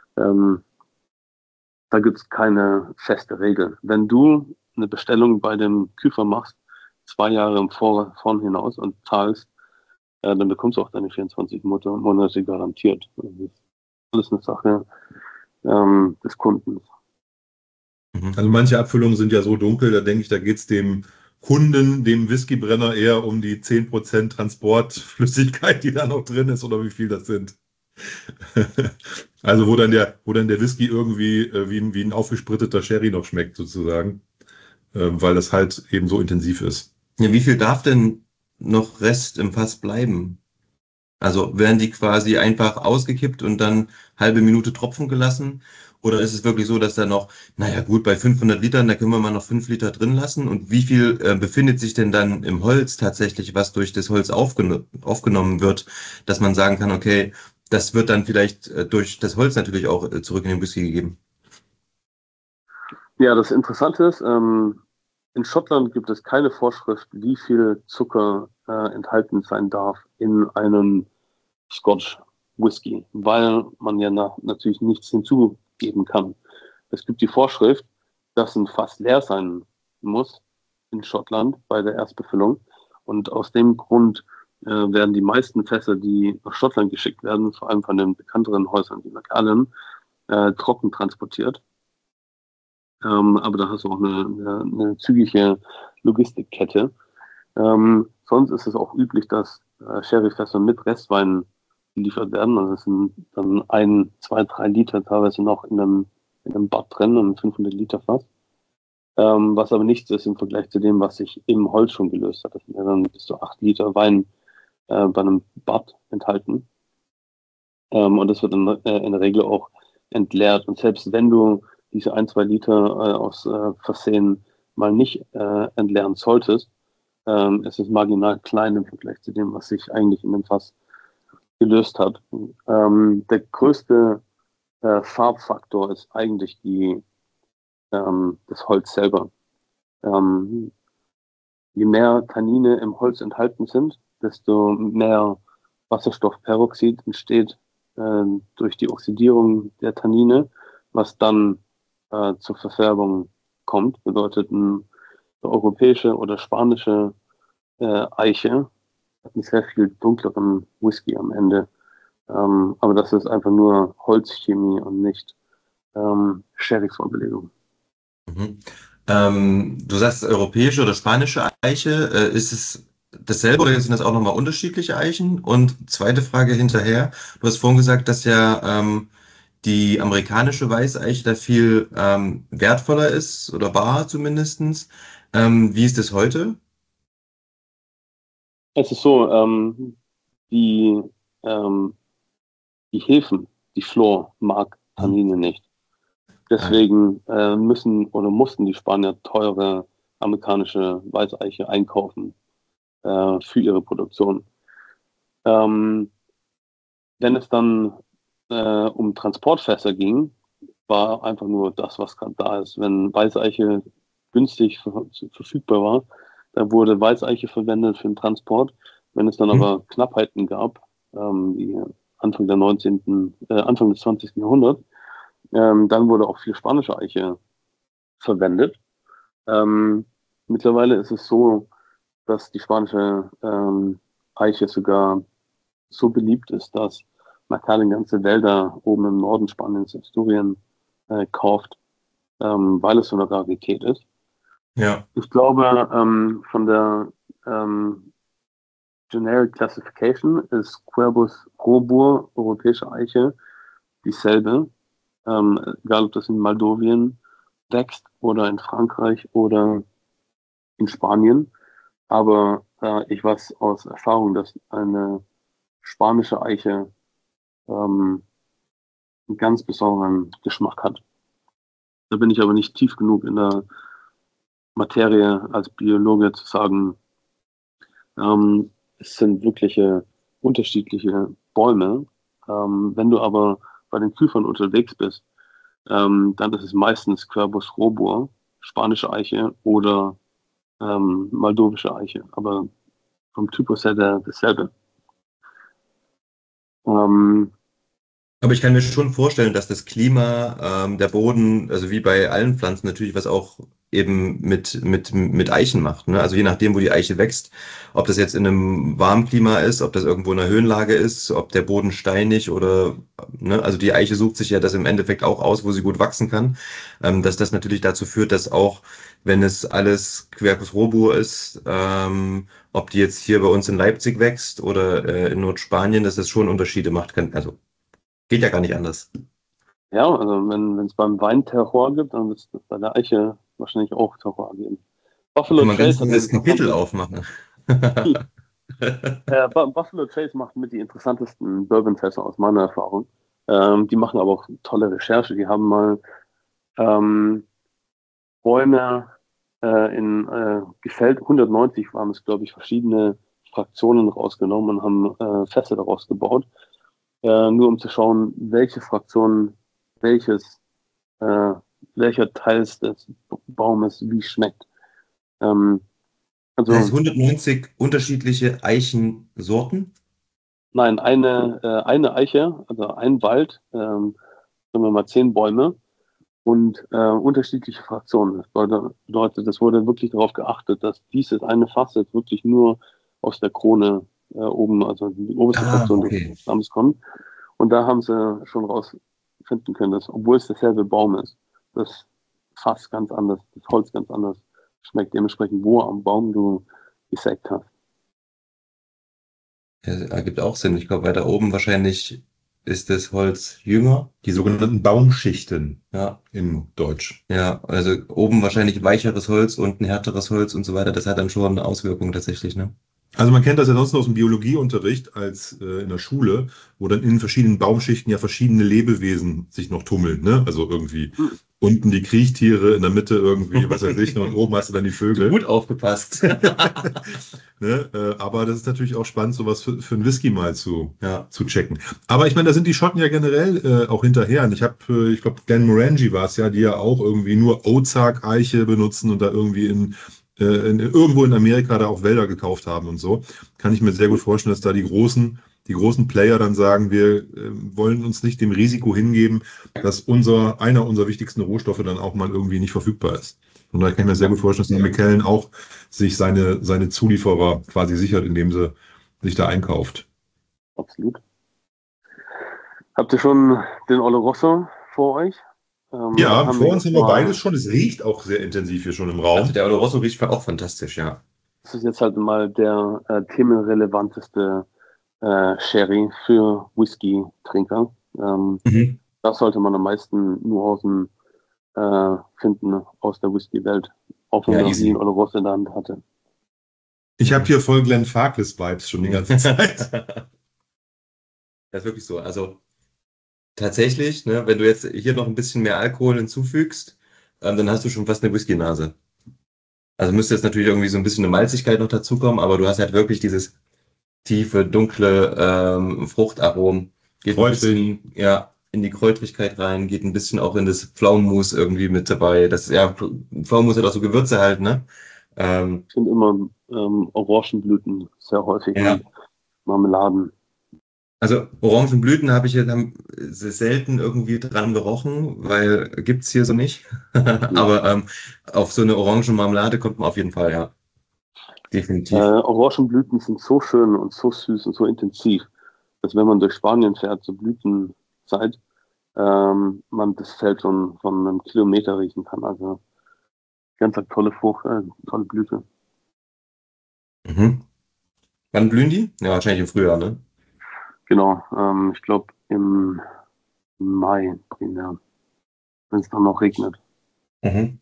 da gibt es keine feste Regel. Wenn du eine Bestellung bei dem Küfer machst, 2 Jahre im Vorn hinaus und zahlst, dann bekommst du auch deine 24 Monate garantiert. Das ist alles eine Sache des Kunden.
Also manche Abfüllungen sind ja so dunkel, da denke ich, da geht es dem Kunden, dem Whiskybrenner eher um die 10% Transportflüssigkeit, die da noch drin ist oder wie viel das sind. Also wo dann der Whisky irgendwie wie ein aufgespritteter Sherry noch schmeckt sozusagen, weil das halt eben so intensiv ist.
Ja, wie viel darf denn noch Rest im Fass bleiben? Also werden die quasi einfach ausgekippt und dann halbe Minute tropfen gelassen? Oder ist es wirklich so, dass da noch, naja gut, bei 500 Litern, da können wir mal noch 5 Liter drin lassen? Und wie viel befindet sich denn dann im Holz tatsächlich, was durch das Holz aufgenommen wird, dass man sagen kann, okay, das wird dann vielleicht durch das Holz natürlich auch zurück in den Whisky gegeben?
Ja, das Interessante ist, in Schottland gibt es keine Vorschrift, wie viel Zucker enthalten sein darf in einem Scotch Whisky, weil man ja natürlich nichts hinzugeben kann. Es gibt die Vorschrift, dass ein Fass leer sein muss in Schottland bei der Erstbefüllung. Und aus dem Grund werden die meisten Fässer, die nach Schottland geschickt werden, vor allem von den bekannteren Häusern wie Macallan, trocken transportiert. Aber da hast du auch eine zügige Logistikkette. Sonst ist es auch üblich, dass Sherryfässer mit Restwein geliefert werden. Also es sind dann 1, 2, 3 Liter teilweise noch in einem Bad drin, einem 500 Liter Fass. Was aber nichts ist im Vergleich zu dem, was sich im Holz schon gelöst hat. Das sind ja dann bis zu 8 Liter Wein bei einem Bad enthalten. Und das wird dann in der Regel auch entleert. Und selbst wenn du diese 1, 2 Liter aus Versehen mal nicht entleeren solltest, ist es marginal klein im Vergleich zu dem, was sich eigentlich in dem Fass gelöst hat. Der größte Farbfaktor ist eigentlich das Holz selber. Je mehr Tannine im Holz enthalten sind, desto mehr Wasserstoffperoxid entsteht durch die Oxidierung der Tannine, was dann zur Verfärbung kommt. Bedeutet, eine europäische oder spanische Eiche hat einen sehr viel dunkleren Whisky am Ende. Aber das ist einfach nur Holzchemie und nicht Sherry-Vorbelegung.
Mhm. Du sagst europäische oder spanische Eiche. Ist es dasselbe oder sind das auch nochmal unterschiedliche Eichen? Und zweite Frage hinterher. Du hast vorhin gesagt, dass ja die amerikanische Weißeiche da viel wertvoller ist oder war zumindestens. Wie ist es heute?
Es ist so, die, ähm, die Hefen, die Flor mag
Mhm.
Tannine nicht.
Ah,
Deswegen müssen oder mussten die Spanier teure amerikanische Weißeiche einkaufen für ihre Produktion. Ähm, Wenn es dann um Transportfässer ging, war einfach nur das, was gerade da ist. Wenn Weißeiche günstig verfügbar war, dann wurde Weißeiche verwendet für den Transport. Wenn es dann
mhm.
aber Knappheiten gab, wie Anfang des 20. Jahrhunderts, dann wurde auch viel spanische Eiche verwendet. Ähm, Mittlerweile ist es so, dass die spanische Eiche sogar so beliebt ist, dass Macallan ganze Wälder oben im Norden Spaniens, Asturien, kauft, weil es so eine Rarität ist.
Ja.
Ich glaube, von der Generic Classification ist Quercus robur, europäische Eiche, dieselbe. Egal, ob das in Moldawien wächst oder in Frankreich oder in Spanien. Aber ich weiß aus Erfahrung, dass eine spanische Eiche einen ganz besonderen Geschmack hat. Da bin ich aber nicht tief genug in der Materie als Biologe zu sagen, es sind wirkliche unterschiedliche Bäume. Wenn du aber bei den Küfern unterwegs bist, dann ist es meistens Quercus robur, spanische Eiche oder moldowische Eiche, aber vom Typus her dasselbe. Ähm,
Aber ich kann mir schon vorstellen, dass das Klima, der Boden, also wie bei allen Pflanzen natürlich, was auch eben mit Eichen macht. Ne? Also je nachdem, wo die Eiche wächst, ob das jetzt in einem warmen Klima ist, ob das irgendwo in einer Höhenlage ist, ob der Boden steinig oder, ne? Also die Eiche sucht sich ja das im Endeffekt auch aus, wo sie gut wachsen kann. Dass das natürlich dazu führt, dass auch, wenn es alles Quercus robur ist, ob die jetzt hier bei uns in Leipzig wächst oder in Nordspanien, dass das schon Unterschiede macht. Also geht ja gar nicht anders.
ja, also wenn es beim Wein Terroir gibt, dann wird es bei der Eiche wahrscheinlich auch Terroir geben.
Da
Buffalo
kann man ein ganz
Trace hat eine
neues Kapitel
interessante,
aufmachen.
Buffalo Trace macht mit die interessantesten Bourbonfässer aus meiner Erfahrung. Die machen aber auch tolle Recherche. Die haben mal Bäume gefällt, 190 waren es, glaube ich, verschiedene Fraktionen rausgenommen und haben Fässer daraus gebaut, nur um zu schauen, welche Fraktion welches, äh, welcher Teil des Baumes wie schmeckt. Ähm,
Das heißt
also
190 unterschiedliche Eichensorten?
nein, eine Eiche, also ein Wald, sagen wir mal 10 Bäume und unterschiedliche Fraktionen. Das bedeutet, es wurde wirklich darauf geachtet, dass dieses eine Fass jetzt wirklich nur aus der Krone oben, also die oberste
Ah,
Fraktion des
okay.
Stammes kommt. Und da haben sie schon rausfinden können, dass, obwohl es derselbe Baum ist, das Fass ganz anders, das Holz ganz anders schmeckt, dementsprechend, wo am Baum du gesägt hast.
Ja, ergibt auch Sinn. Ich glaube, weiter oben wahrscheinlich ist das Holz jünger.
Die sogenannten Baumschichten
Ja,
in Deutsch.
ja, also oben wahrscheinlich weicheres Holz, unten härteres Holz und so weiter. Das hat dann schon eine Auswirkung tatsächlich, ne?
Also man kennt das ja sonst noch aus dem Biologieunterricht als in der Schule, wo dann in verschiedenen Baumschichten ja verschiedene Lebewesen sich noch tummeln, ne? Also irgendwie
Hm.
unten die Kriechtiere, in der Mitte irgendwie, was weiß ich, und oben hast du dann die Vögel.
Gut aufgepasst.
Ne? Aber das ist natürlich auch spannend, sowas für einen Whisky mal
Ja.
zu checken. Aber ich meine, da sind die Schotten ja generell auch hinterher. Und ich glaube, Glenmorangie war es ja, die ja auch irgendwie nur Ozark-Eiche benutzen und da irgendwie irgendwo in Amerika da auch Wälder gekauft haben und so. Kann ich mir sehr gut vorstellen, dass da die großen Player dann sagen, wir wollen uns nicht dem Risiko hingeben, dass einer unserer wichtigsten Rohstoffe dann auch mal irgendwie nicht verfügbar ist. Und da kann ich mir sehr gut vorstellen, dass der McKellen auch sich seine Zulieferer quasi sichert, indem sie sich da einkauft.
Absolut. Habt ihr schon den Oloroso vor euch? Da
Ja,
haben wir
vor uns
jetzt
haben wir beides
mal,
schon. Es riecht auch sehr intensiv hier schon im
Also
Raum.
der Oloroso riecht auch fantastisch, ja.
das ist jetzt halt mal der themenrelevanteste Sherry für Whisky-Trinker.
Mhm.
Das sollte man am meisten nur finden aus der Whisky-Welt, auch wenn
Ja,
man noch nie einen
easy.
Oloroso in der Hand hatte.
Ich habe hier voll Glenn Farkless-Vibes schon die ganze Zeit.
Das ist wirklich so. Also tatsächlich, ne, wenn du jetzt hier noch ein bisschen mehr Alkohol hinzufügst, dann hast du schon fast eine Whisky-Nase. Also müsste jetzt natürlich irgendwie so ein bisschen eine Malzigkeit noch dazukommen, aber du hast halt wirklich dieses tiefe, dunkle Fruchtaromen. Geht ein
Kräutrig.
bisschen, ja, in die Kräutrigkeit rein, geht ein bisschen auch in das Pflaumenmus irgendwie mit dabei. Das, ja, Pflaumenmus hat auch so Gewürze halt, ne? Ähm,
Ich finde immer Orangenblüten sehr häufig
ja.
und Marmeladen.
Also Orangenblüten habe ich jetzt selten irgendwie dran gerochen, weil gibt's hier so nicht. Aber auf so eine Orangenmarmelade kommt man auf jeden Fall, ja. Definitiv.
Orangenblüten sind so schön und so süß und so intensiv, dass wenn man durch Spanien fährt zur Blütenzeit, man das Feld schon von einem Kilometer riechen kann. Also ganz eine tolle Frucht, tolle Blüte.
Mhm. Wann blühen die? Ja, wahrscheinlich im Frühjahr, ne?
Genau, ich glaube im Mai primär, wenn es dann noch regnet.
Mhm.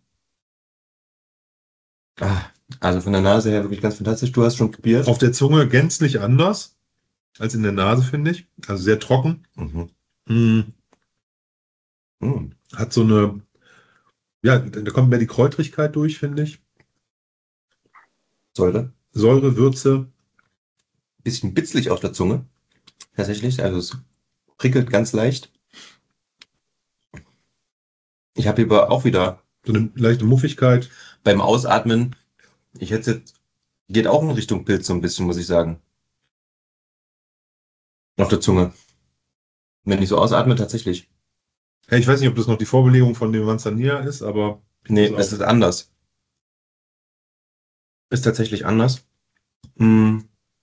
Ah, also von der Nase her wirklich ganz fantastisch. Du hast schon probiert.
Auf der Zunge gänzlich anders als in der Nase, finde ich. Also sehr trocken.
Mhm.
Mm,
Mhm.
Hat so eine, ja, da kommt mehr die Kräutrigkeit durch, finde ich.
Säure.
Säure, Würze.
Bisschen bitzlig auf der Zunge. Tatsächlich. Also es prickelt ganz leicht. Ich habe hier auch wieder
So eine leichte Muffigkeit.
beim Ausatmen, ich hätte jetzt, geht auch in Richtung Pilz so ein bisschen, muss ich sagen. Auf der Zunge. Wenn ich so ausatme, tatsächlich.
Ja, ich weiß nicht, ob das noch die Vorbelegung von dem Manzanilla ist, aber
Nee,
ist
es
auch.
ist anders. Ist tatsächlich anders. Mm,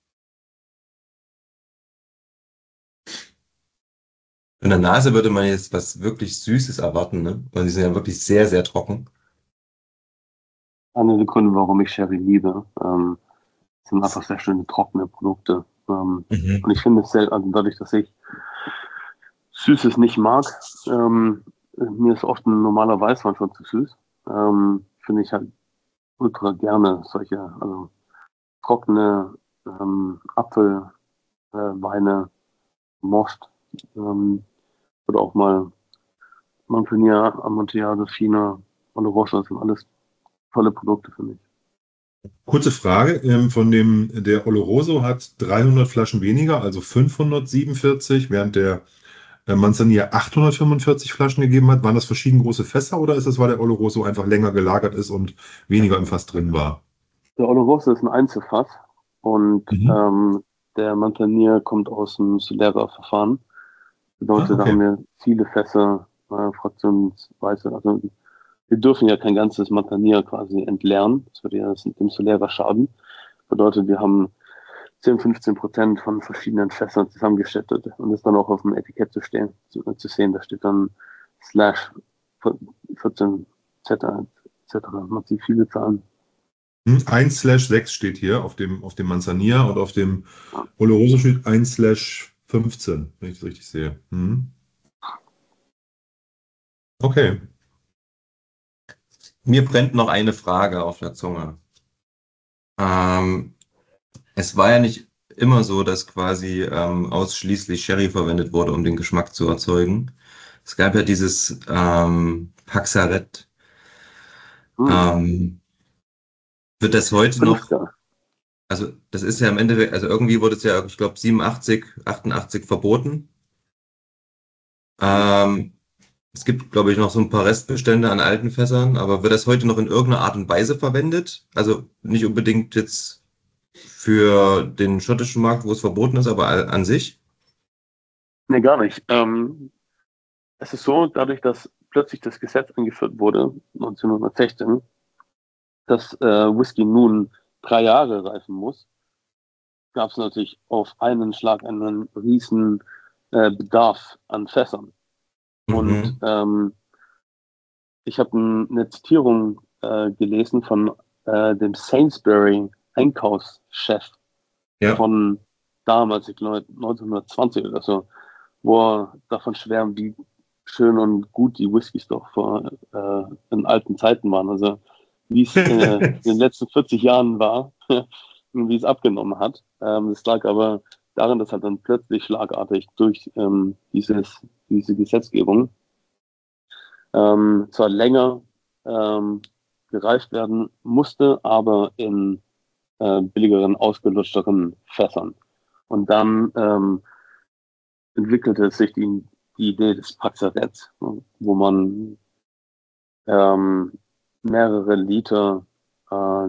In der Nase würde man jetzt was wirklich Süßes erwarten, ne? Weil die sind ja wirklich sehr, sehr trocken.
Eine der Gründe, warum ich Sherry liebe, sind einfach sehr schöne trockene Produkte. Und
Mhm.
ich finde es sehr, also dadurch, dass ich Süßes nicht mag, mir ist oft ein normaler Weißwein schon zu süß, finde ich halt ultra gerne solche, also trockene Apfelweine, Most. Ähm, Oder auch mal Manzanilla, Amontillado, Fina, Oloroso, das sind alles tolle Produkte für mich.
Kurze Frage, der Oloroso hat 300 Flaschen weniger, also 547, während der Manzanilla 845 Flaschen gegeben hat. Waren das verschieden große Fässer oder ist es, weil der Oloroso einfach länger gelagert ist und weniger im Fass drin war?
Der Oloroso ist ein Einzelfass und
Mhm.
der Manzanilla kommt aus dem Solera-Verfahren. Bedeutet, da
Okay.
haben wir viele Fässer, fraktionsweise. Also wir dürfen ja kein ganzes Manzanilla quasi entleeren. Das würde ja dem Solera schaden. Bedeutet, wir haben 10-15% von verschiedenen Fässern zusammengeschüttet und das dann auch auf dem Etikett zu sehen. Da steht dann Slash 14 etc. Man sieht viele Zahlen.
1/6 steht hier auf dem Manzanilla und auf dem
Ja.
Oloroso steht 1/15, wenn ich das richtig sehe. Okay.
Mir brennt noch eine Frage auf der Zunge. Ähm, Es war ja nicht immer so, dass quasi ausschließlich Sherry verwendet wurde, um den Geschmack zu erzeugen. Es gab ja dieses Paxaret.
Hm.
Ähm, Wird das heute noch,
5.
also das ist ja am Ende, also irgendwie wurde es ja, ich glaube, 87, 88 verboten. Ähm, Es gibt, glaube ich, noch so ein paar Restbestände an alten Fässern, aber wird das heute noch in irgendeiner Art und Weise verwendet? Also nicht unbedingt jetzt für den schottischen Markt, wo es verboten ist, aber an sich?
Nee, gar nicht. Es ist so, dadurch, dass plötzlich das Gesetz eingeführt wurde, 1916, dass Whisky nun 3 Jahre reifen muss, gab es natürlich auf einen Schlag einen riesen Bedarf an Fässern. Und
Mhm.
ich habe eine Zitierung gelesen von dem Sainsbury Einkaufschef
Ja.
von damals, ich glaube 1920 oder so, wo er davon schwärmt, wie schön und gut die Whiskys doch vor in alten Zeiten waren. Also wie es in den letzten 40 Jahren war und wie es abgenommen hat. Das lag aber daran, dass halt dann plötzlich schlagartig durch diese Gesetzgebung zwar länger ähm, gereift werden musste, aber in billigeren, ausgelutschteren Fässern. Und dann entwickelte sich die Idee des Paxarets, wo man ähm, mehrere Liter äh,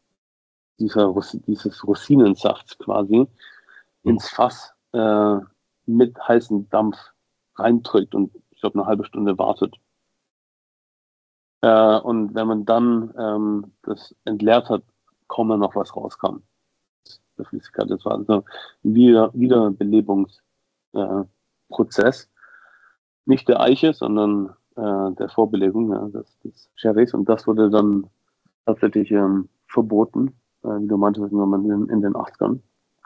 dieses Rosinensafts quasi ins Fass mit heißem Dampf reindrückt und ich glaube eine halbe Stunde wartet. Und wenn man dann das entleert hat, kaum noch was rauskam. Der Flüssigkeit. Das war also ein Wiederbelebungsprozess. Prozess. Nicht der Eiche, sondern der Vorbelegung des Sherrys. Und das wurde dann tatsächlich verboten, wie du meintest, in den 80ern.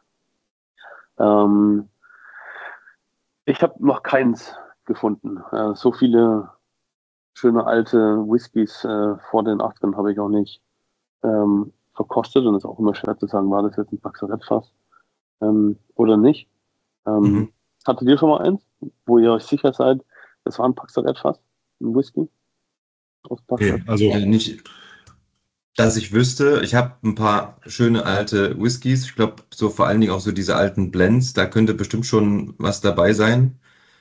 Ich habe noch keins gefunden. So viele schöne alte Whiskys vor den 80ern habe ich auch nicht verkostet. Und es ist auch immer schwer zu sagen, war das jetzt ein Paxaret-Fass oder nicht.
Mhm.
Hattet ihr schon mal eins, wo ihr euch sicher seid, das war ein Paxaret-Fass, ein Whisky aus
Okay,
Paxaret?
also
Nicht, dass ich wüsste. Ich habe ein paar schöne alte Whiskys. Ich glaube, so vor allen Dingen auch so diese alten Blends. Da könnte bestimmt schon was dabei sein.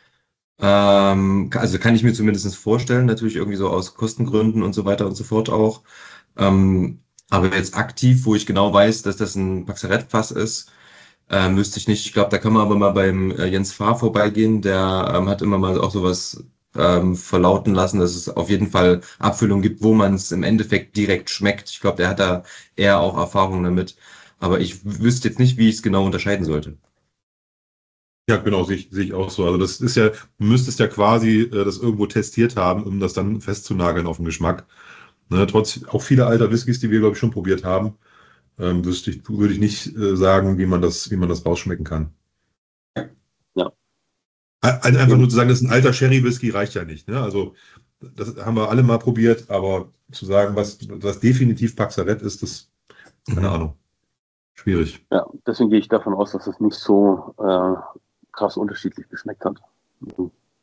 Also kann ich mir zumindest vorstellen, natürlich irgendwie so aus Kostengründen und so weiter und so fort auch. Ähm, aber jetzt aktiv, wo ich genau weiß, dass das ein Paxaret-Fass ist, wüsste ich nicht. Ich glaube, da kann man aber mal beim Jens Fahr vorbeigehen. Der hat immer mal auch sowas verlauten lassen, dass es auf jeden Fall Abfüllungen gibt, wo man es im Endeffekt direkt schmeckt. Ich glaube, der hat da eher auch Erfahrung damit. Aber ich wüsste jetzt nicht, wie ich es genau unterscheiden sollte.
ja, genau, sehe ich auch so. Also das ist ja, du müsstest ja quasi das irgendwo testiert haben, um das dann festzunageln auf den Geschmack. Ne, trotz auch vieler alter Whiskys, die wir, glaube ich, schon probiert haben, würde ich nicht sagen, wie man das rausschmecken kann.
Ja,
Einfach
eben.
nur zu sagen, das ist ein alter Sherry-Whisky reicht ja nicht. Ne? Also das haben wir alle mal probiert, aber zu sagen, was definitiv Paxaret ist, das, keine
Mhm.
Ahnung, schwierig.
Ja, deswegen gehe ich davon aus, dass es nicht so krass unterschiedlich geschmeckt hat.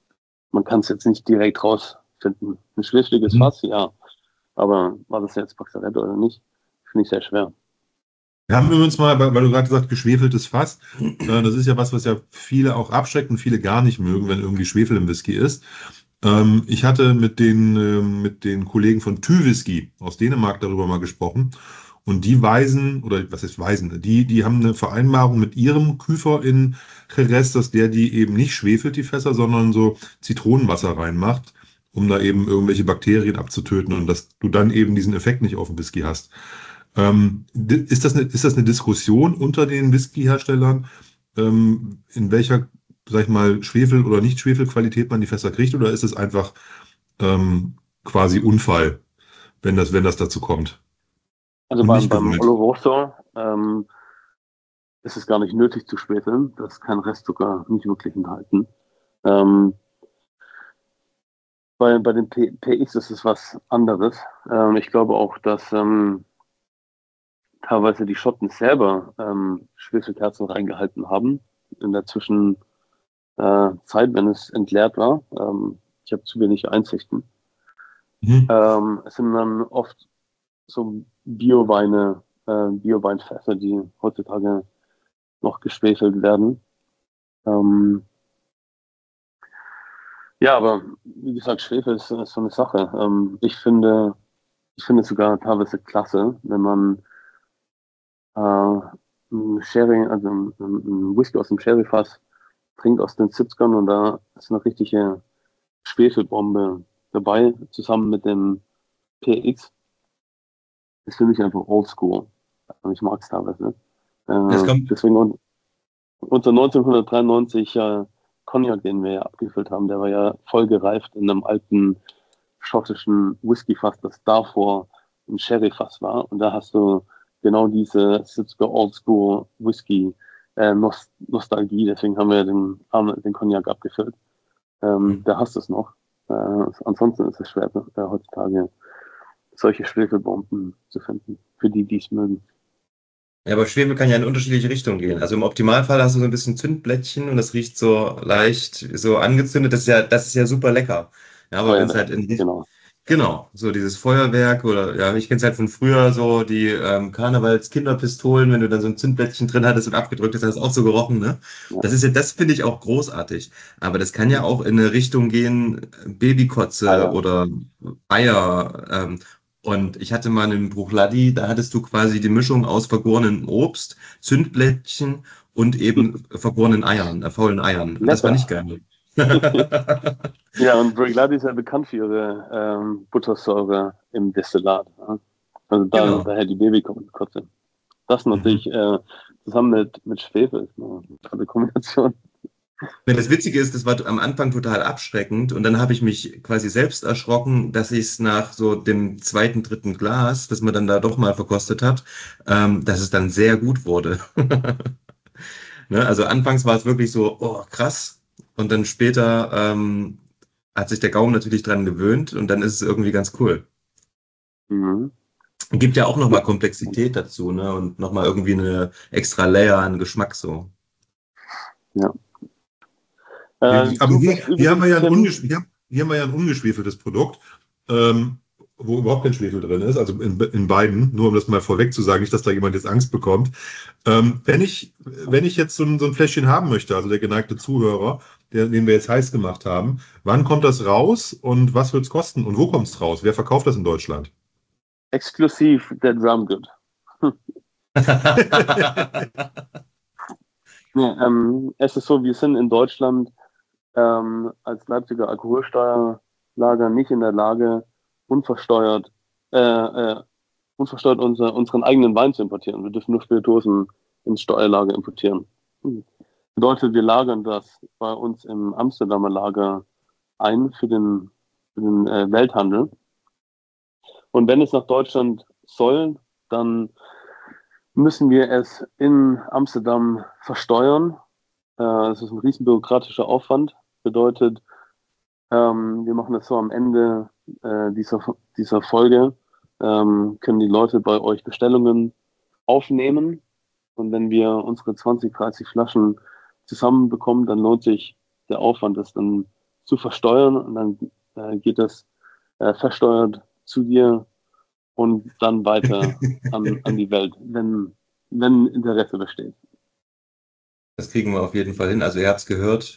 man kann es jetzt nicht direkt rausfinden. Ein schwefliges Fass, ja. Aber war das jetzt Baxarette oder nicht, finde ich sehr schwer.
Wir haben übrigens mal, weil du gerade gesagt, geschwefeltes Fass. Das ist ja was ja viele auch abschreckt und viele gar nicht mögen, wenn irgendwie Schwefel im Whisky ist. Ich hatte mit den Kollegen von Thy Whisky aus Dänemark darüber mal gesprochen. Und die weisen, oder was heißt weisen, die haben eine Vereinbarung mit ihrem Küfer in Jerez, dass der die eben nicht schwefelt, die Fässer, sondern so Zitronenwasser reinmacht, um da eben irgendwelche Bakterien abzutöten und dass du dann eben diesen Effekt nicht auf dem Whisky hast. Ist das eine Diskussion unter den Whisky-Herstellern, in welcher, sag ich mal, Schwefel- oder Nicht-Schwefel-Qualität man die Fässer kriegt, oder ist es einfach quasi Unfall, wenn das dazu kommt
Also
und nicht
beim
gewollt?
Oloroso ist es gar nicht nötig zu schwefeln. Da ist kein Restzucker nicht wirklich enthalten. Ähm, bei den PX ist es was anderes. Ich glaube auch, dass teilweise die Schotten selber Schwefelkerzen reingehalten haben in der Zwischenzeit, wenn es entleert war. Ich habe zu wenig Einsichten.
Mhm.
Es sind dann oft so Bioweinfässer, die heutzutage noch geschwefelt werden. Ja, aber wie gesagt, Schwefel ist so eine Sache. Ich finde es sogar teilweise klasse, wenn man ein Sherry, also ein Whisky aus dem Sherryfass trinkt aus den 70ern und da ist eine richtige Schwefelbombe dabei, zusammen mit dem PX. Das finde ich einfach oldschool. Also ich mag es teilweise.
Es kommt,
Deswegen unser 1993 Cognac, den wir ja abgefüllt haben, der war ja voll gereift in einem alten schottischen Whiskyfass, das davor ein Sherryfass war. Und da hast du genau diese 70er Oldschool Whisky Nostalgie. Deswegen haben wir den Cognac abgefüllt. Da hast du es noch. Ansonsten ist es schwer, heutzutage solche Schwefelbomben zu finden, für die es mögen.
ja, aber Schwefel kann ja in unterschiedliche Richtungen gehen. Also im Optimalfall hast du so ein bisschen Zündblättchen und das riecht so leicht so angezündet. Das ist ja super lecker. Ja, aber wenn es halt
Feuerwerk,
in
genau.
genau, so dieses Feuerwerk oder ja, ich kenne es halt von früher, so die Karnevals-Kinderpistolen, wenn du dann so ein Zündblättchen drin hattest und abgedrückt hast, hat es auch so gerochen, ne?
Ja.
Das ist ja, das finde ich auch großartig. Aber das kann ja auch in eine Richtung gehen, Babykotze
Eier.
oder Eier. Und ich hatte mal einen Bruichladdich, da hattest du quasi die Mischung aus vergorenem Obst, Zündblättchen und eben vergorenen Eiern, faulen Eiern. Und das war nicht
Lecker.
geil.
Ja, und Bruichladdich ist ja bekannt für ihre Buttersäure im Destillat. Ja? Also
Genau.
daher die Babykotze. Das
Mhm.
natürlich zusammen mit Schwefel ist eine tolle Kombination.
Ja, das Witzige ist, das war am Anfang total abschreckend und dann habe ich mich quasi selbst erschrocken, dass ich es nach so dem zweiten, dritten Glas, das man dann da doch mal verkostet hat, dass es dann sehr gut wurde. Ne? Also anfangs war es wirklich so, oh krass, und dann später hat sich der Gaumen natürlich dran gewöhnt und dann ist es irgendwie ganz cool.
Mhm.
Gibt ja auch
Ja.
nochmal Komplexität dazu, ne? Und nochmal irgendwie eine extra Layer an Geschmack so.
Ja.
Aber
Du bist
hier haben wir
übrigens,
ja
Tim,
hier haben wir ja ein ungeschwefeltes Produkt, wo überhaupt kein Schwefel drin ist, also in beiden, nur um das mal vorweg zu sagen, nicht, dass da jemand jetzt Angst bekommt. Wenn ich jetzt so ein Fläschchen haben möchte, also der geneigte Zuhörer, den wir jetzt heiß gemacht haben, wann kommt das raus und was wird es kosten und wo kommt es raus? Wer verkauft das in Deutschland?
exklusiv der Drumgood. Ja, es ist so, wir sind in Deutschland als Leipziger Alkoholsteuerlager nicht in der Lage, unversteuert, unversteuert unseren eigenen Wein zu importieren. Wir dürfen nur Spirituosen ins Steuerlager importieren. Bedeutet, wir lagern das bei uns im Amsterdamer Lager ein für den Welthandel. Und wenn es nach Deutschland soll, dann müssen wir es in Amsterdam versteuern. Das ist ein riesen bürokratischer Aufwand. Bedeutet, wir machen das so am Ende dieser Folge, können die Leute bei euch Bestellungen aufnehmen. Und wenn wir unsere 20, 30 Flaschen zusammenbekommen, dann lohnt sich der Aufwand, das dann zu versteuern und dann geht das versteuert zu dir und dann weiter an die Welt, wenn Interesse besteht.
Das kriegen wir auf jeden Fall hin. Also ihr habt es gehört.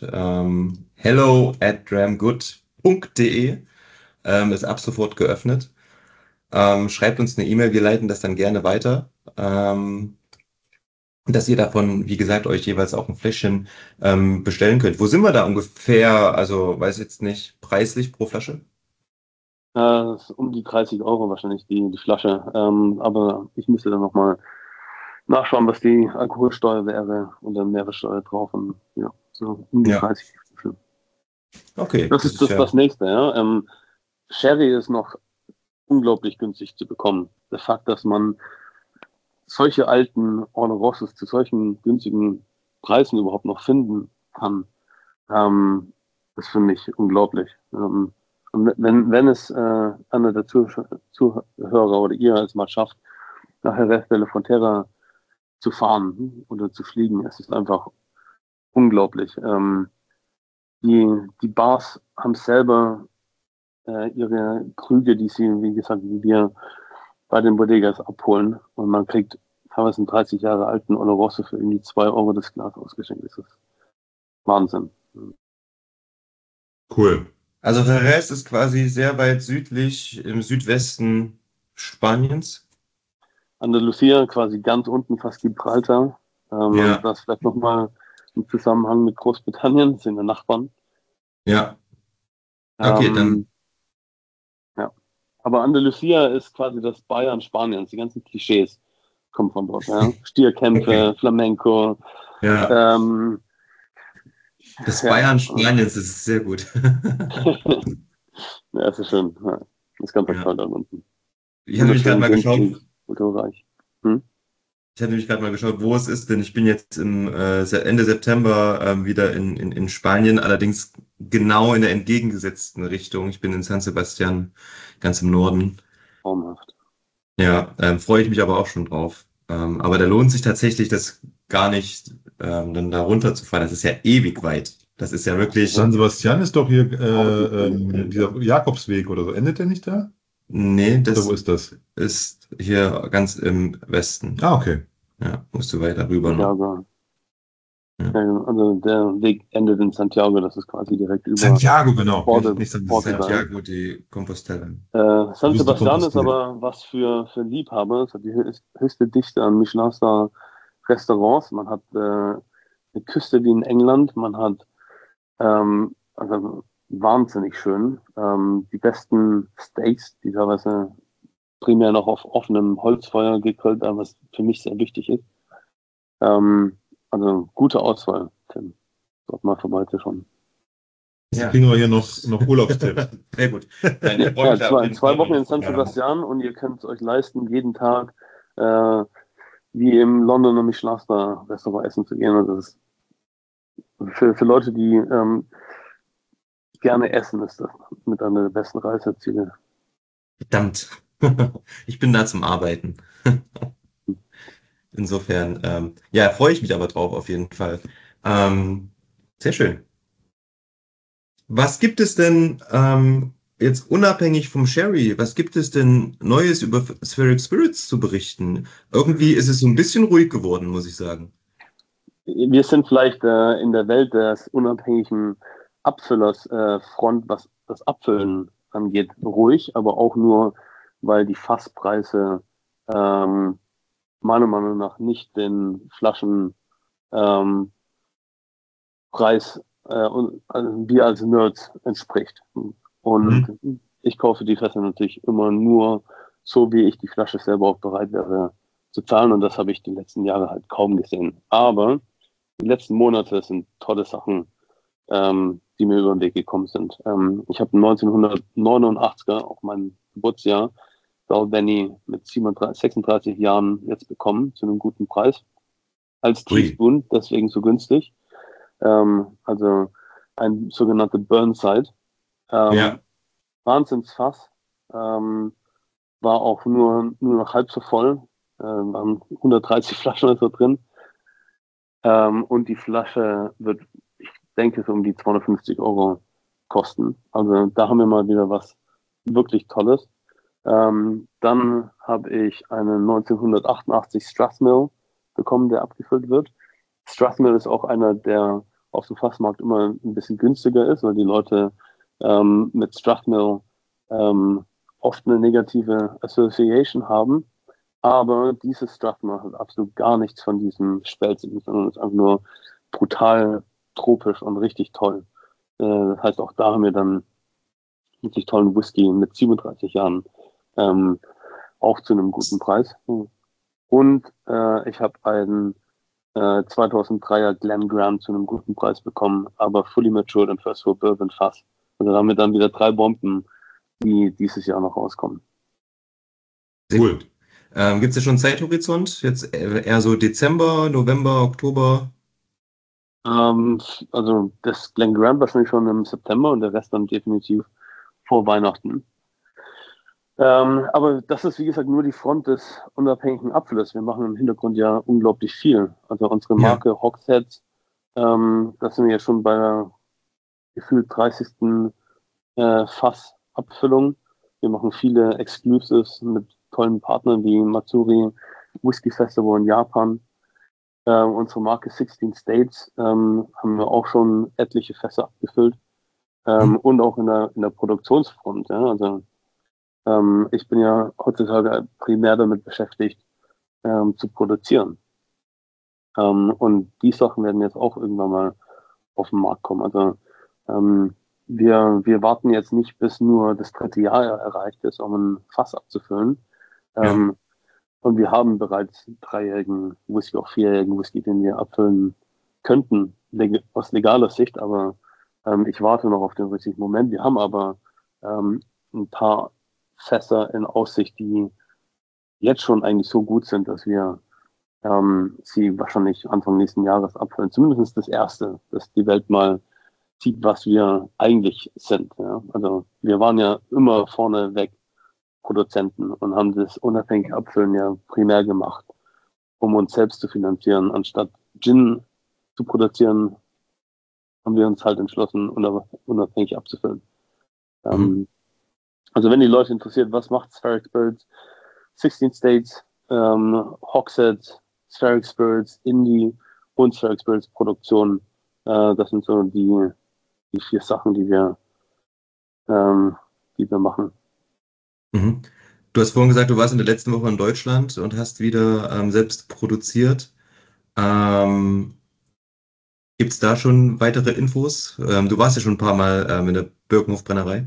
hello@dramgood.de ist ab sofort geöffnet. Schreibt uns eine E-Mail, wir leiten das dann gerne weiter. Dass ihr davon, wie gesagt, euch jeweils auch ein Fläschchen bestellen könnt. Wo sind wir da ungefähr? Also weiß jetzt nicht, preislich pro Flasche?
Das ist um die 30 Euro wahrscheinlich die Flasche. Aber ich müsste dann nochmal nachschauen, was die Alkoholsteuer wäre und dann Mehrwertsteuer drauf. Und ja, so um die
Ja.
30 Flaschen.
Okay.
Das ist das Nächste. Ja. Sherry ist noch unglaublich günstig zu bekommen. Der Fakt, dass man solche alten Olorosos zu solchen günstigen Preisen überhaupt noch finden kann, ist für mich unglaublich. Und wenn es einer der Zuhörer oder ihr es mal schafft, nach Jerez de la Frontera zu fahren oder zu fliegen, es ist einfach unglaublich. Die Bars haben selber ihre Krüge, die sie, wie gesagt, wie wir bei den Bodegas abholen und man kriegt teilweise einen 30 Jahre alten Oloroso für irgendwie 2 Euro das Glas ausgeschenkt. Das ist Wahnsinn.
Cool.
Also Jerez ist quasi sehr weit südlich im Südwesten Spaniens.
Andalusia quasi ganz unten, fast Gibraltar.
Ja.
Das vielleicht nochmal im Zusammenhang mit Großbritannien, das sind ja Nachbarn.
Ja. Okay, dann.
Ja. Aber Andalusia ist quasi das Bayern Spaniens. Die ganzen Klischees kommen von dort. Ja? Stierkämpfe,
Okay.
Flamenco.
Ja. Das Bayern
Ja.
Spaniens, das ist sehr gut.
Ja, es ist schön. Ja. Das ist ganz
Ja.
toll da unten.
Ich habe nämlich gerade mal geschaut.
Kulturreich.
Ich hatte nämlich gerade mal geschaut, wo es ist, denn ich bin jetzt Ende September wieder in Spanien, allerdings genau in der entgegengesetzten Richtung. Ich bin in San Sebastian, ganz im Norden.
Traumhaft.
Ja, freue ich mich aber auch schon drauf. Aber da lohnt sich tatsächlich das gar nicht, dann da runterzufahren. Das ist ja ewig weit. Das ist ja wirklich.
San Sebastian ist doch hier dieser Jakobsweg oder so. Endet der nicht da?
Nee,
Oder
das
wo ist das?
ist hier ganz im Westen.
Ah, okay.
Ja, musst du weiter rüber noch.
Santiago.
Ja.
Also der Weg endet in Santiago, das ist quasi direkt über
Santiago, genau.
Portugal.
Nicht
Santiago de Compostela.
San
Wüste
Sebastian ist
Compostela.
aber was für Liebhaber. Es hat die höchste Dichte an Michelin-Star Restaurants. Man hat eine Küste wie in England. Man hat also wahnsinnig schön. Die besten Steaks, die teilweise primär noch auf offenem Holzfeuer gegrillt, was für mich sehr wichtig ist. Also gute Auswahl, Tim. Dort mal vorbeizuschauen.
Jetzt kriegen wir hier noch Urlaubstipps.
Sehr gut. Nein, ich freue
Ja,
mich da auf jeden
zwei
Fall
Wochen in
drauf.
San Sebastian und ihr könnt es euch leisten, jeden Tag wie im Londoner Michelin-Star Restaurant essen zu gehen. Also das ist für Leute, die gerne essen, ist das mit einer der besten Reiseziele.
Verdammt. Ich bin da zum Arbeiten. Insofern, ja, freue ich mich aber drauf auf jeden Fall. Sehr schön. Was gibt es denn jetzt unabhängig vom Sherry, was gibt es denn Neues über Spheric Spirits zu berichten? Irgendwie ist es so ein bisschen ruhig geworden, muss ich sagen.
Wir sind vielleicht in der Welt des unabhängigen Abfüllers Front, was das Abfüllen angeht, ruhig, aber auch nur, weil die Fasspreise meiner Meinung nach nicht den Flaschenpreis wir als Nerds entspricht. Und ich kaufe die Fässer natürlich immer nur so, wie ich die Flasche selber auch bereit wäre zu zahlen. Und das habe ich die letzten Jahre halt kaum gesehen. Aber die letzten Monate sind tolle Sachen, die mir über den Weg gekommen sind. Ich habe 1989er, auch mein Geburtsjahr, Balvenie mit 36 Jahren jetzt bekommen, zu einem guten Preis. Als Teaspoon, deswegen so günstig. Also ein sogenannter Burnside.
Ja.
Wahnsinnsfass. War auch nur noch halb so voll. Waren 130 Flaschen oder so drin. Und die Flasche wird, ich denke, so um die 250 Euro kosten. Also da haben wir mal wieder was wirklich Tolles. Dann habe ich einen 1988 Strathmill bekommen, der abgefüllt wird. Strathmill ist auch einer, der auf dem Fassmarkt immer ein bisschen günstiger ist, weil die Leute mit Strathmill oft eine negative Association haben. Aber dieses Strathmill hat absolut gar nichts von diesem Spelzen, sondern ist einfach nur brutal tropisch und richtig toll. Das heißt, auch da haben wir dann wirklich tollen Whisky mit 37 Jahren auch zu einem guten Preis. Und ich habe einen 2003er Glen Grant zu einem guten Preis bekommen, aber fully matured im First World Bourbon Fass. Und dann haben wir dann wieder 3 Bomben, die dieses Jahr noch rauskommen.
Cool.
Gibt es ja schon einen Zeithorizont? Jetzt eher so Dezember, November, Oktober?
Also das Glen Grant wahrscheinlich schon im September und der Rest dann definitiv vor Weihnachten. Aber das ist, wie gesagt, nur die Front des unabhängigen Apfels. Wir machen im Hintergrund ja unglaublich viel. Also unsere Marke Hogshead, das sind wir ja schon bei der gefühlt 30. Fassabfüllung. Wir machen viele Exclusives mit tollen Partnern wie Matsuri Whisky Festival in Japan. Unsere Marke 16 States haben wir auch schon etliche Fässer abgefüllt. Und auch in der Produktionsfront. Ja? Also ich bin ja heutzutage primär damit beschäftigt, zu produzieren. Und die Sachen werden jetzt auch irgendwann mal auf den Markt kommen. Also wir warten jetzt nicht, bis nur das 3. Jahr erreicht ist, um ein Fass abzufüllen. Und wir haben bereits 3-jährigen Whisky, auch 4-jährigen Whisky, den wir abfüllen könnten, aus legaler Sicht. Aber ich warte noch auf den richtigen Moment. Wir haben aber ein paar Fässer in Aussicht, die jetzt schon eigentlich so gut sind, dass wir sie wahrscheinlich Anfang nächsten Jahres abfüllen. Zumindest das erste, dass die Welt mal sieht, was wir eigentlich sind. Ja? Also wir waren ja immer vorneweg Produzenten und haben das unabhängige Abfüllen ja primär gemacht, um uns selbst zu finanzieren. Anstatt Gin zu produzieren, haben wir uns halt entschlossen, unabhängig abzufüllen. Also wenn die Leute interessiert, was macht Spheric Spirits, 16 States, Hogshead, Spheric Spirits, Indie und Spheric Spirits Produktion, das sind so die 4 Sachen, die wir machen.
Mhm. Du hast vorhin gesagt, du warst in der letzten Woche in Deutschland und hast wieder selbst produziert. Gibt es da schon weitere Infos? Du warst ja schon ein paar Mal in der Birkenhof-Brennerei.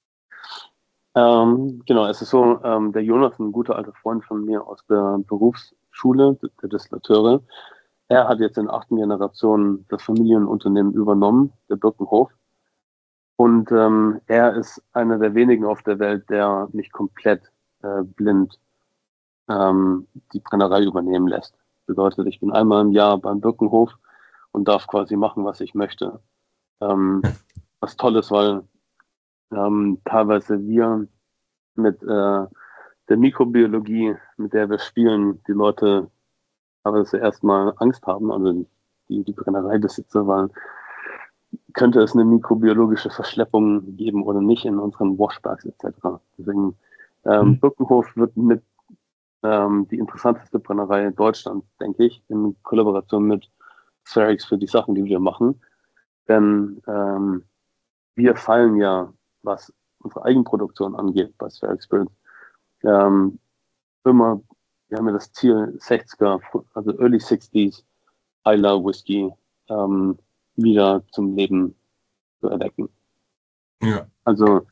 Genau, es ist so, der Jonas, ein guter alter Freund von mir aus der Berufsschule, der Distillateure, er hat jetzt in der 8. Generation das Familienunternehmen übernommen, der Birkenhof. Und er ist einer der wenigen auf der Welt, der nicht komplett blind die Brennerei übernehmen lässt. Bedeutet, ich bin einmal im Jahr beim Birkenhof und darf quasi machen, was ich möchte. Was toll ist, weil teilweise wir mit der Mikrobiologie, mit der wir spielen, die Leute teilweise erstmal Angst haben, also die Brennereibesitzer, weil könnte es eine mikrobiologische Verschleppung geben oder nicht in unseren Washbacks etc. Deswegen Birkenhof wird mit die interessanteste Brennerei in Deutschland, denke ich, in Kollaboration mit Spherics für die Sachen, die wir machen. Denn wir fallen ja, was unsere Eigenproduktion angeht, bei Spheric Spirits, immer, wir haben ja das Ziel 60er, also Early 60s Islay Whisky wieder zum Leben zu erwecken.
Ja.
Also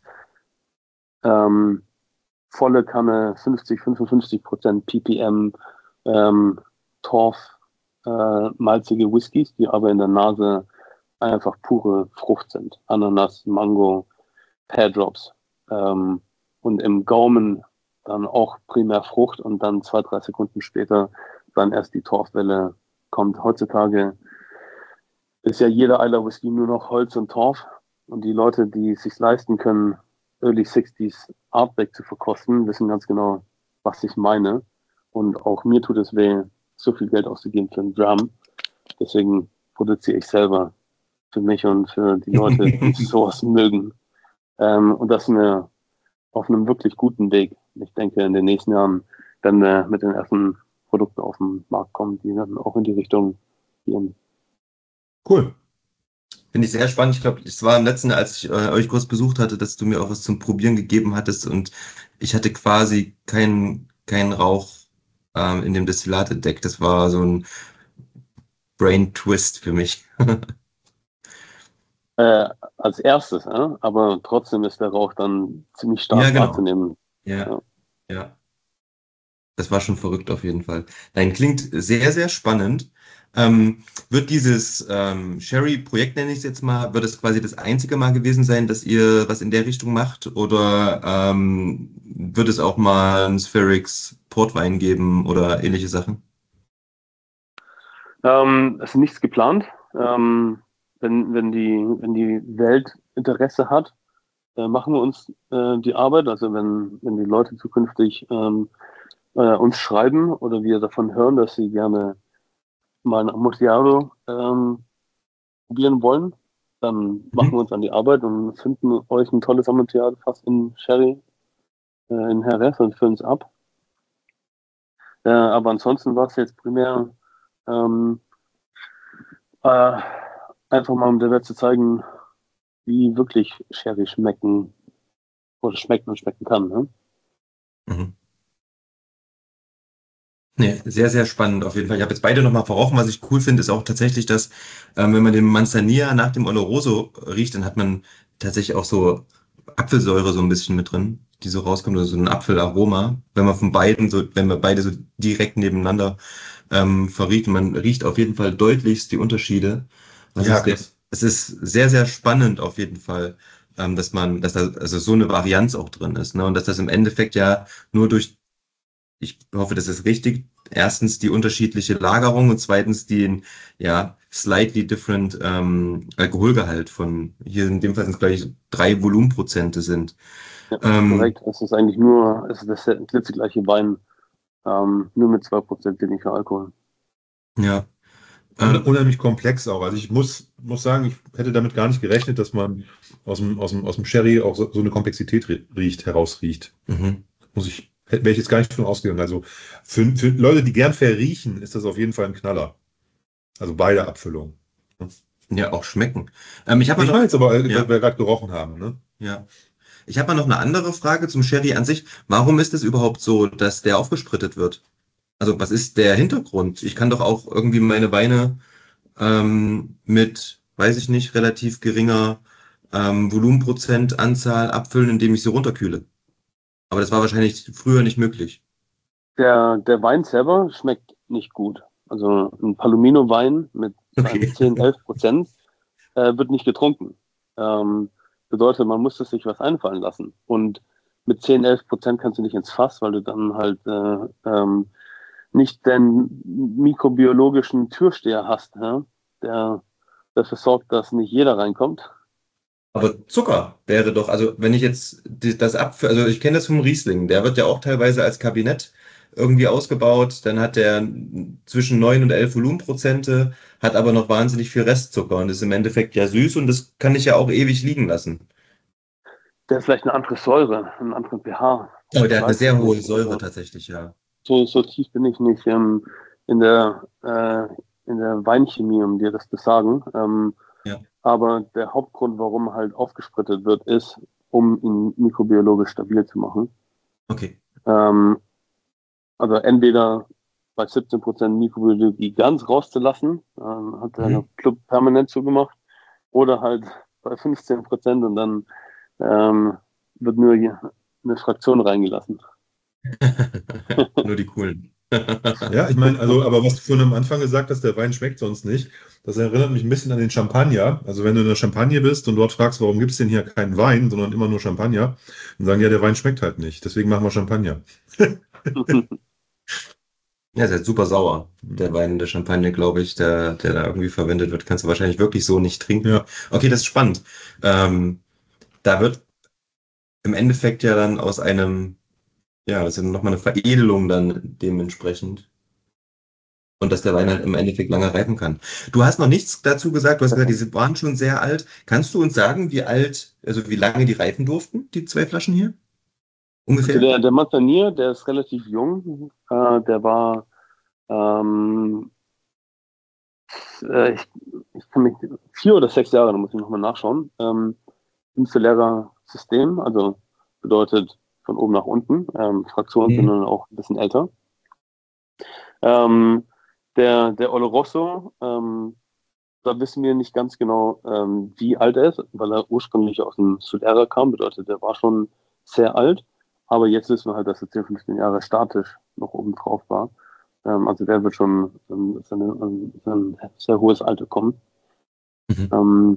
volle Kanne, 50-55% ppm, Torf, malzige Whiskys, die aber in der Nase einfach pure Frucht sind. Ananas, Mango, Pear Drops. Und im Gaumen dann auch primär Frucht und dann 2-3 Sekunden später dann erst die Torfwelle kommt. Heutzutage ist ja jeder Islay Whisky nur noch Holz und Torf. Und die Leute, die es sich leisten können, Early 60s Artback zu verkosten, wissen ganz genau, was ich meine. Und auch mir tut es weh, so viel Geld auszugeben für einen Drum. Deswegen produziere ich selber für mich und für die Leute, die sowas mögen. Und das sind wir auf einem wirklich guten Weg. Ich denke, in den nächsten Jahren werden wir mit den ersten Produkten auf den Markt kommen, die dann auch in die Richtung gehen.
Cool.
Finde ich sehr spannend. Ich glaube, es war im letzten Jahr, als ich euch kurz besucht hatte, dass du mir auch was zum Probieren gegeben hattest und ich hatte quasi keinen Rauch in dem Destillat entdeckt. Das war so ein Brain Twist für mich.
Als erstes, aber trotzdem ist der Rauch dann ziemlich
Ja,
stark
genau.
wahrzunehmen.
Ja,
Ja.
ja. Das war schon verrückt auf jeden Fall. Nein, klingt sehr, sehr spannend. Wird dieses Sherry-Projekt, nenne ich es jetzt mal, wird es quasi das einzige Mal gewesen sein, dass ihr was in der Richtung macht? Oder wird es auch mal einen Spherix Portwein geben oder ähnliche Sachen?
Es ist nichts geplant. Wenn die Welt Interesse hat, machen wir uns die Arbeit. Also wenn die Leute zukünftig uns schreiben oder wir davon hören, dass sie gerne mal ein Amontillado probieren wollen, dann machen wir
Mhm.
uns an die Arbeit und finden euch ein tolles Amontillado fast in Sherry in Jerez und füllen es ab. Aber ansonsten war es jetzt primär ähm, äh, einfach mal, um der Welt zu zeigen, wie wirklich Sherry schmecken oder schmeckt und schmecken kann. Ne?
Mhm. Nee, sehr, sehr spannend auf jeden Fall. Ich habe jetzt beide nochmal verrochen. Was ich cool finde, ist auch tatsächlich, dass wenn man den Manzanilla nach dem Oloroso riecht, dann hat man tatsächlich auch so Apfelsäure so ein bisschen mit drin, die so rauskommt, oder so ein Apfelaroma. Wenn wir beide so direkt nebeneinander verriechen, man riecht auf jeden Fall deutlichst die Unterschiede.
Ja, krass.
Es ist sehr, sehr spannend auf jeden Fall, dass da also so eine Varianz auch drin ist, ne? Und dass das im Endeffekt ja nur durch ich hoffe, das ist richtig. Erstens die unterschiedliche Lagerung und zweitens den, ja, slightly different Alkoholgehalt von, hier in dem Fall sind es gleich 3 Volumenprozente sind.
Ja,
Ähm,
korrekt. Es ist das glitzegleiche Wein, nur mit 2% weniger Alkohol.
ja, ähm,
Unheimlich komplex auch. Also ich muss sagen, ich hätte damit gar nicht gerechnet, dass man aus dem Sherry auch so eine Komplexität herausriecht.
mhm.
Wäre ich jetzt gar nicht von ausgegangen. Also für Leute, die gern verriechen, ist das auf jeden Fall ein Knaller. Also beide Abfüllungen.
Ja, auch schmecken. Ich habe
Ich
noch,
meine jetzt aber, weil
ja,
wir gerade gerochen haben, ne?
ja. Ich habe noch eine andere Frage zum Sherry an sich. Warum ist es überhaupt so, dass der aufgesprittet wird? Also was ist der Hintergrund? Ich kann doch auch irgendwie meine Weine mit, weiß ich nicht, relativ geringer Volumenprozentanzahl abfüllen, indem ich sie runterkühle. Aber das war wahrscheinlich früher nicht möglich.
Der Wein selber schmeckt nicht gut. Also ein Palomino-Wein mit seinen
Okay.
10, 11% wird nicht getrunken. Ähm, bedeutet, man muss sich was einfallen lassen. Und mit 10, 11% kannst du nicht ins Fass, weil du dann halt nicht den mikrobiologischen Türsteher hast, der dafür sorgt, dass nicht jeder reinkommt.
Aber Zucker wäre doch, also wenn ich jetzt das abfülle, also ich kenne das vom Riesling, der wird ja auch teilweise als Kabinett irgendwie ausgebaut, dann hat der zwischen 9 und 11 Volumenprozente, hat aber noch wahnsinnig viel Restzucker und ist im Endeffekt ja süß und das kann ich ja auch ewig liegen lassen.
Der hat vielleicht eine andere Säure, einen anderen pH.
Aber der
Ich
hat eine
weiß
sehr
es
hohe
nicht.
Säure
Also
tatsächlich, ja.
so tief bin ich nicht in der, in der Weinchemie, um dir das zu sagen.
Ja,
Aber der Hauptgrund, warum halt aufgesprittet wird, ist, um ihn mikrobiologisch stabil zu machen.
okay.
Ähm, also entweder bei 17% Mikrobiologie ganz rauszulassen, hat der
Mhm.
Club permanent zugemacht, oder halt bei 15% und dann ähm, wird nur hier eine Fraktion reingelassen.
Nur die coolen.
Ja, ich meine, also, aber was du vorhin am Anfang gesagt hast, der Wein schmeckt sonst nicht, das erinnert mich ein bisschen an den Champagner. Also wenn du in der Champagne bist und dort fragst, warum gibt es denn hier keinen Wein, sondern immer nur Champagner, dann sagen, ja, der Wein schmeckt halt nicht, deswegen machen wir Champagner.
Ja, ist halt super sauer. Der Wein, der Champagner, glaube ich, der da irgendwie verwendet wird, kannst du wahrscheinlich wirklich so nicht trinken.
Ja,
Okay, das ist spannend. Da wird im Endeffekt ja dann aus einem, ja, das ist ja nochmal eine Veredelung dann dementsprechend. und dass der Wein halt im Endeffekt lange reifen kann. Du hast noch nichts dazu gesagt, du hast gesagt, die waren schon sehr alt. Kannst du uns sagen, wie alt, also wie lange die reifen durften, die 2 Flaschen hier?
Also
Ungefähr?
der Manzanier, der ist relativ jung. Der war, ähm, ich, ich kann mich, 4 oder 6 Jahre, da muss ich nochmal nachschauen. Insulärer System, also bedeutet von oben nach unten. Fraktionen sind
Mhm.
dann auch ein bisschen älter. Ähm, der Oloroso, da wissen wir nicht ganz genau, wie alt er ist, weil er ursprünglich aus dem Solera kam, bedeutet, der war schon sehr alt. Aber jetzt wissen wir halt, dass er 10, 15 Jahre statisch noch oben drauf war. Also der wird schon sein sehr hohes Alter kommen.
Mhm.
Ähm,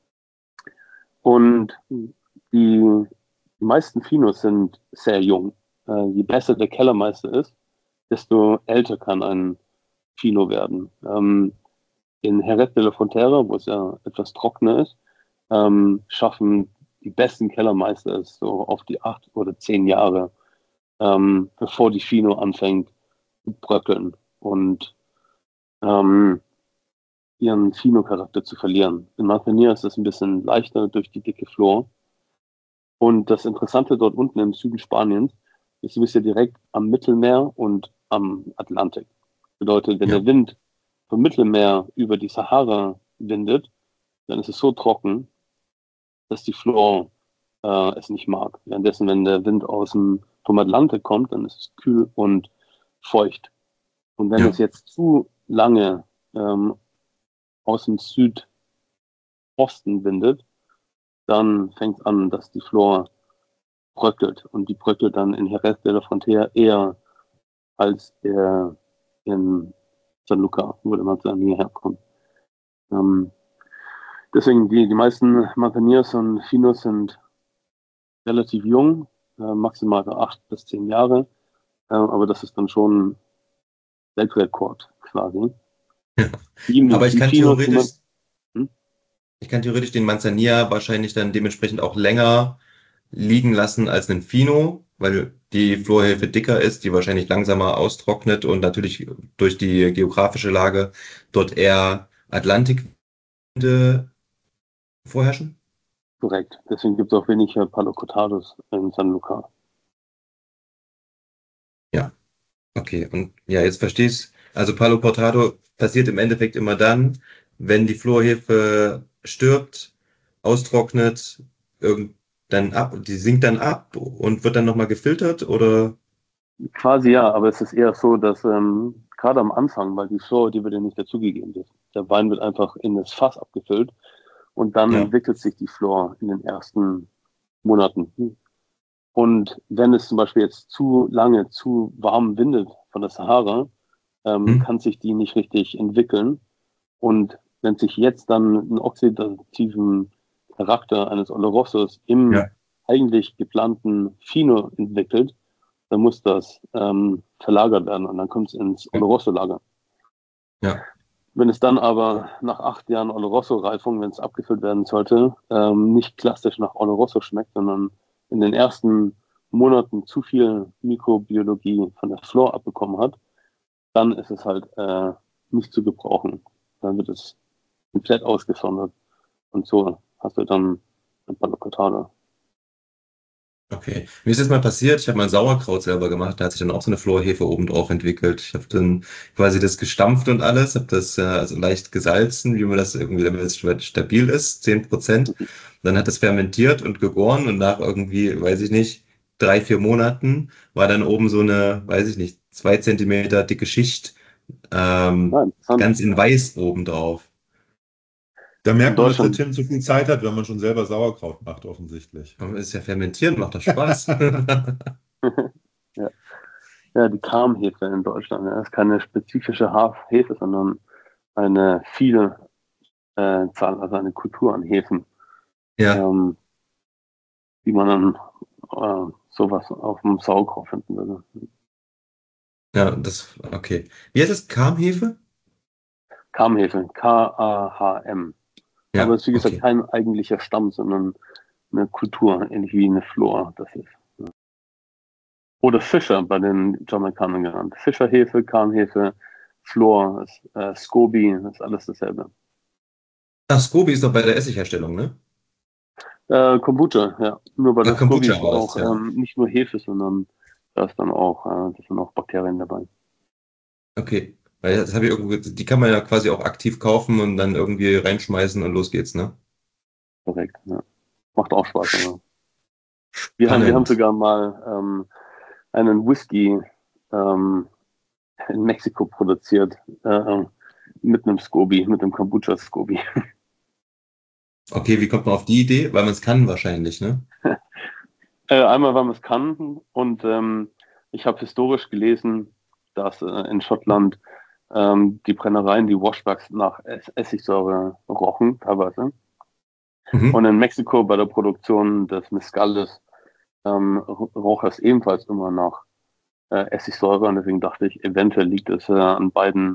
und die meisten Finos sind sehr jung. Je besser der Kellermeister ist, desto älter kann ein Fino werden. In Jerez de la Frontera, wo es ja etwas trockener ist, schaffen die besten Kellermeister es so auf die 8 oder 10 Jahre, bevor die Fino anfängt zu bröckeln und ähm, ihren Fino-Charakter zu verlieren. In Manzanilla ist das ein bisschen leichter durch die dicke Flor. Und das Interessante dort unten im Süden Spaniens ist, du bist ja direkt am Mittelmeer und am Atlantik. Bedeutet, wenn
Ja,
der Wind vom Mittelmeer über die Sahara windet, dann ist es so trocken, dass die Flor es nicht mag. Währenddessen, wenn der Wind vom Atlantik kommt, dann ist es kühl und feucht. Und wenn es
ja,
jetzt zu lange ähm, aus dem Südosten windet, dann fängt es an, dass die Flor bröckelt. Und die bröckelt dann in Jerez de la Frontera eher als in San Luca, wo der Manzanilla herkommt. Ähm, deswegen, die meisten Manzaniers und Finos sind relativ jung, maximal so 8 bis 10 Jahre. Aber das ist dann schon Weltrekord quasi.
ja. Aber
Die Finos, die man. Hm?
ich kann theoretisch den Manzanilla wahrscheinlich dann dementsprechend auch länger liegen lassen als einen Fino, weil die Florhefe dicker ist, die wahrscheinlich langsamer austrocknet und natürlich durch die geografische Lage dort eher Atlantikwinde vorherrschen.
Korrekt. Deswegen gibt es auch weniger Palo Cortados in San Luca.
Ja, okay. Und ja, jetzt verstehst. Also Palo Cortado passiert im Endeffekt immer dann, wenn die Florhefe stirbt, austrocknet, dann ab, die sinkt dann ab und wird dann nochmal gefiltert oder?
Quasi ja, aber es ist eher so, dass gerade am Anfang, weil die Flor, die wird ja nicht dazugegeben. Der Wein wird einfach in das Fass abgefüllt und dann
Ja.
entwickelt sich die Flor in den ersten Monaten. Und wenn es zum Beispiel jetzt zu lange, zu warm windet von der Sahara,
Hm?
kann sich die nicht richtig entwickeln. Und wenn sich jetzt dann einen oxidativen Charakter eines Olorosos im
Ja.
eigentlich geplanten Fino entwickelt, dann muss das verlagert werden und dann kommt es ins
Ja.
Oloroso-Lager.
Ja.
Wenn es dann aber nach 8 Jahren Oloroso-Reifung, wenn es abgefüllt werden sollte, nicht klassisch nach Oloroso schmeckt, sondern in den ersten Monaten zu viel Mikrobiologie von der Flor abbekommen hat, dann ist es halt nicht zu gebrauchen. Dann wird es komplett ausgesondert. Und so hast du dann ein Palo Cortado.
Okay. Mir ist jetzt mal passiert, ich habe mal Sauerkraut selber gemacht, da hat sich dann auch so eine Florhefe oben drauf entwickelt. Ich habe dann quasi das gestampft und alles, habe das also leicht gesalzen, wie man das irgendwie, damit es stabil ist, 10%. Dann hat es fermentiert und gegoren und nach irgendwie, weiß ich nicht, 3, 4 Monaten war dann oben so eine, weiß ich nicht, 2 Zentimeter dicke Schicht
Ja, interessant.
ganz in weiß oben drauf.
Da
In
merkt man, dass der
Deutschland,
Tim so viel Zeit hat, wenn man schon selber Sauerkraut macht, offensichtlich.
Aber ist ja fermentieren, macht doch Spaß.
ja, ja, die Karmhefe in Deutschland, ja, ist keine spezifische Hefe, sondern eine Zahl, also eine Kultur an Hefen,
Ja,
ähm, die man dann sowas auf dem Sauerkraut finden würde.
ja, okay. Wie heißt es? Karmhefe?
Karmhefe, Kahm. Aber
Ja,
es ist wie gesagt
okay.
kein eigentlicher Stamm, sondern eine Kultur, ähnlich wie eine Flora, das ist. Oder Fischer bei den Jamaikanern genannt. Fischerhefe, Karmhefe, Flor, Scoby, das ist alles dasselbe.
Ach, Scoby ist doch bei der Essigherstellung, ne?
Kombucha, ja. Nur bei der Scoby
Kombucha
ist
raus,
auch
ja.
nicht nur Hefe, sondern da sind auch Bakterien dabei.
Okay. Weil das habe ich irgendwo, die kann man ja quasi auch aktiv kaufen und dann irgendwie reinschmeißen und los geht's, ne?
Korrekt, ja. Macht auch Spaß, aber. Wir haben
Spannend.
sogar mal einen Whisky in Mexiko produziert, mit einem Scoby, mit einem Kombucha Scoby.
Okay, wie kommt man auf die Idee? Weil man es kann wahrscheinlich, ne?
Einmal, weil man es kann, und ich habe historisch gelesen, dass in Schottland die Brennereien, die Washbacks nach Essigsäure rochen, teilweise.
Mhm.
Und in Mexiko bei der Produktion des Mezcales roch es ebenfalls immer nach Essigsäure, und deswegen dachte ich, eventuell liegt es an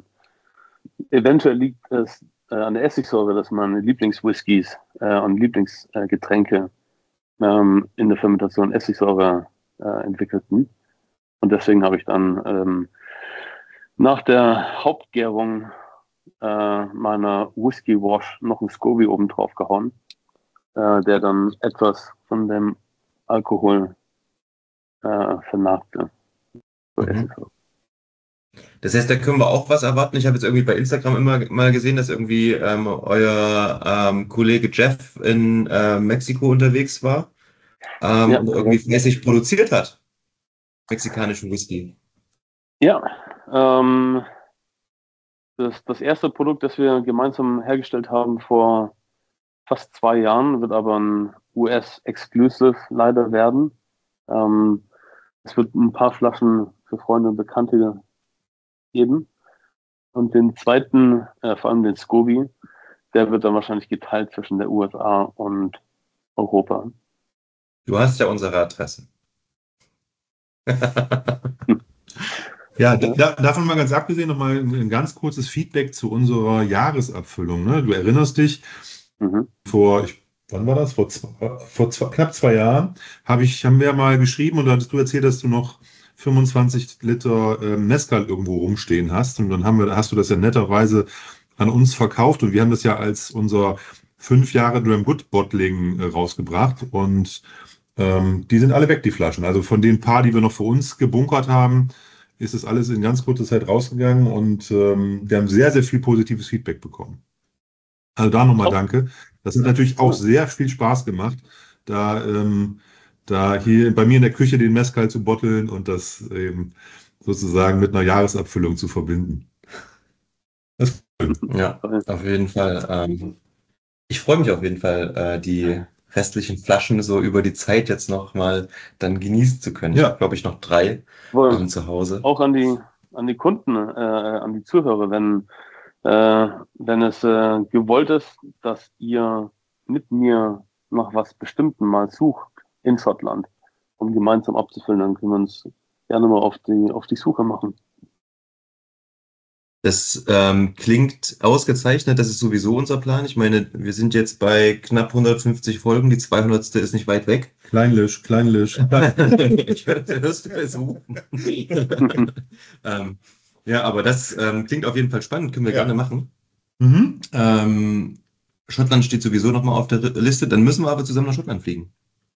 der Essigsäure, dass meine Lieblingswhiskys und Lieblingsgetränke in der Fermentation Essigsäure entwickelten. Und deswegen habe ich dann nach der Hauptgärung meiner Whisky Wash noch einen Scoby oben drauf gehauen, der dann etwas von dem Alkohol vernagte. So
Mhm. Das heißt, da können wir auch was erwarten. Ich habe jetzt irgendwie bei Instagram immer mal gesehen, dass irgendwie euer Kollege Jeff in Mexiko unterwegs war
Ja,
und irgendwie fleißig produziert hat. Mexikanischen Whisky.
ja. Das erste Produkt, das wir gemeinsam hergestellt haben vor fast 2 Jahren, wird aber ein US-Exclusive leider werden. Es wird ein paar Flaschen für Freunde und Bekannte geben. Und den zweiten, vor allem den Scoby, der wird dann wahrscheinlich geteilt zwischen der USA und Europa.
Du hast ja unsere Adresse.
Ja, davon mal ganz abgesehen nochmal ein ganz kurzes Feedback zu unserer Jahresabfüllung. Ne? Du erinnerst dich,
Mhm.
wann war das? Knapp 2 Jahren haben wir mal geschrieben, und da hattest du erzählt, dass du noch 25 Liter Mezcal irgendwo rumstehen hast. Und dann hast du das ja netterweise an uns verkauft, und wir haben das ja als unser 5 Jahre Dram Good Bottling rausgebracht, und die sind alle weg, die Flaschen. Also von den paar, die wir noch für uns gebunkert haben, ist es alles in ganz kurzer Zeit rausgegangen, und wir haben sehr, sehr viel positives Feedback bekommen. Also da nochmal danke. Das hat natürlich auch sehr viel Spaß gemacht, da hier bei mir in der Küche den Mezcal zu botteln und das eben sozusagen mit einer Jahresabfüllung zu verbinden. Das ist cool.
Ja, auf jeden Fall. Ich freue mich auf jeden Fall, die restlichen Flaschen so über die Zeit jetzt noch mal dann genießen zu können. Ich
Ja.
habe, glaube ich, noch 3
Wohl,
zu Hause.
auch an die Kunden, an die Zuhörer, wenn es gewollt ist, dass ihr mit mir nach was Bestimmten mal sucht in Schottland, um gemeinsam abzufüllen, dann können wir uns gerne mal auf die Suche machen.
Das klingt ausgezeichnet, das ist sowieso unser Plan. Ich meine, wir sind jetzt bei knapp 150 Folgen, die 200. ist nicht weit weg.
Kleinlisch.
Ich hörst du versuchen. Ja, aber das klingt auf jeden Fall spannend, können wir
Ja.
gerne machen.
Mhm.
Schottland steht sowieso nochmal auf der Liste, dann müssen wir aber zusammen nach Schottland fliegen.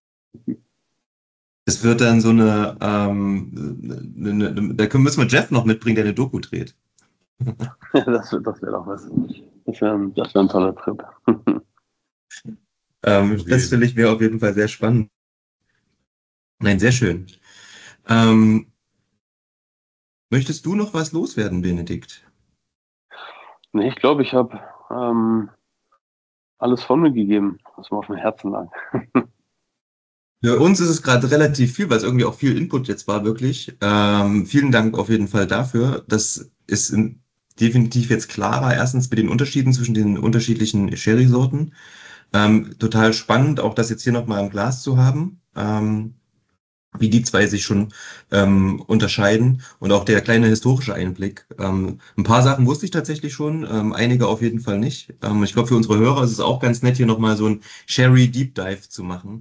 Es wird dann so da müssen wir Jeff noch mitbringen, der eine Doku dreht.
Das wäre doch was. Das wär ein toller Trip.
Das finde ich wäre auf jeden Fall sehr spannend. Nein, sehr schön. Möchtest du noch was loswerden, Benedikt?
Nee, ich glaube, ich habe alles von mir gegeben, was mir auf dem Herzen lag.
Für uns ist es gerade relativ viel, weil es irgendwie auch viel Input jetzt war, wirklich. Vielen Dank auf jeden Fall dafür. Das ist definitiv jetzt klarer. Erstens mit den Unterschieden zwischen den unterschiedlichen Sherry-Sorten. Total spannend, auch das jetzt hier nochmal im Glas zu haben. Wie die zwei sich schon unterscheiden, und auch der kleine historische Einblick. Ein paar Sachen wusste ich tatsächlich schon, einige auf jeden Fall nicht. Ich glaube, für unsere Hörer ist es auch ganz nett, hier nochmal so ein Sherry Deep Dive zu machen.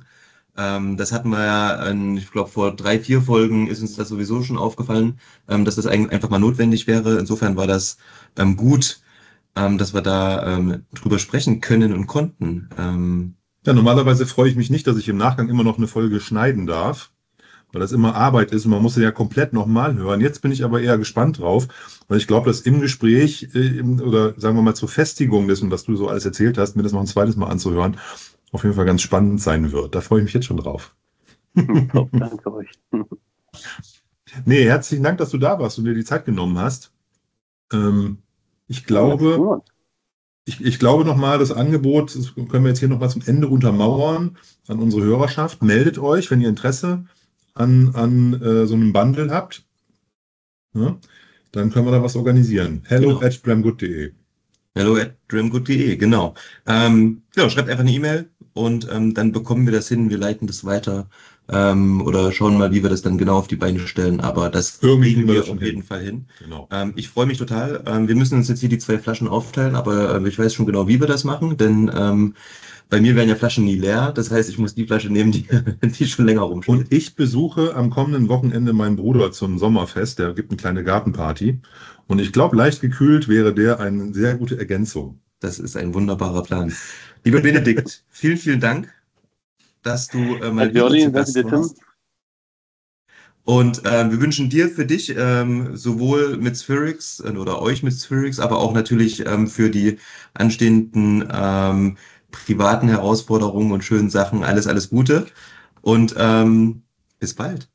Das hatten wir ja, ich glaube, vor 3, 4 Folgen ist uns das sowieso schon aufgefallen, dass das einfach mal notwendig wäre. Insofern war das gut, dass wir da drüber sprechen können und konnten.
Ja, normalerweise freue ich mich nicht, dass ich im Nachgang immer noch eine Folge schneiden darf, weil das immer Arbeit ist und man muss sie ja komplett nochmal hören. Jetzt bin ich aber eher gespannt drauf, weil ich glaube, dass im Gespräch oder sagen wir mal zur Festigung dessen, was du so alles erzählt hast, mir das noch ein zweites Mal anzuhören, auf jeden Fall ganz spannend sein wird. Da freue ich mich jetzt schon drauf.
Top, danke euch.
Nee, herzlichen Dank, dass du da warst und dir die Zeit genommen hast. Ich
Ja,
glaube, ich glaube nochmal, das Angebot, das können wir jetzt hier nochmal zum Ende untermauern an unsere Hörerschaft. Meldet euch, wenn ihr Interesse an so einem Bundle habt. Ja, dann können wir da was organisieren.
Genau.
hello@dramgood.de.
hello@dramgood.de, genau. Genau, schreibt einfach eine E-Mail und dann bekommen wir das hin, wir leiten das weiter oder schauen mal, wie wir das dann genau auf die Beine stellen, aber das
Irgendwie
kriegen
kriegen wir
wir
das schon
auf jeden
hin.
Fall hin.
Genau.
Ich freue mich total. Wir müssen uns jetzt hier die 2 Flaschen aufteilen, aber ich weiß schon genau, wie wir das machen, denn bei mir werden ja Flaschen nie leer, das heißt, ich muss die Flasche nehmen, die schon länger rumsteht.
Und ich besuche am kommenden Wochenende meinen Bruder zum Sommerfest. Der gibt eine kleine Gartenparty. Und ich glaube, leicht gekühlt wäre der eine sehr gute Ergänzung.
Das ist ein wunderbarer Plan. Lieber Benedikt, vielen, vielen Dank, dass du mal
Danke,
wieder
Jordi,
zu
danke
Gast
dir, Tim.
warst. Und wir wünschen dir für dich sowohl mit Spherix oder euch mit Spherix, aber auch natürlich für die anstehenden privaten Herausforderungen und schönen Sachen alles, alles Gute. Und bis bald.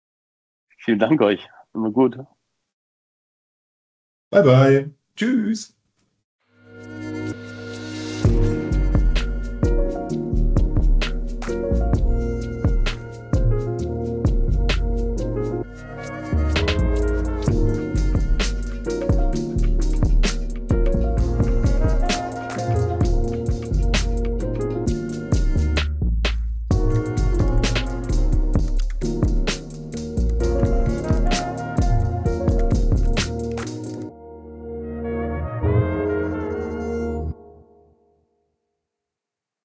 Vielen Dank euch. Immer gut.
Bye, bye.
Tschüss.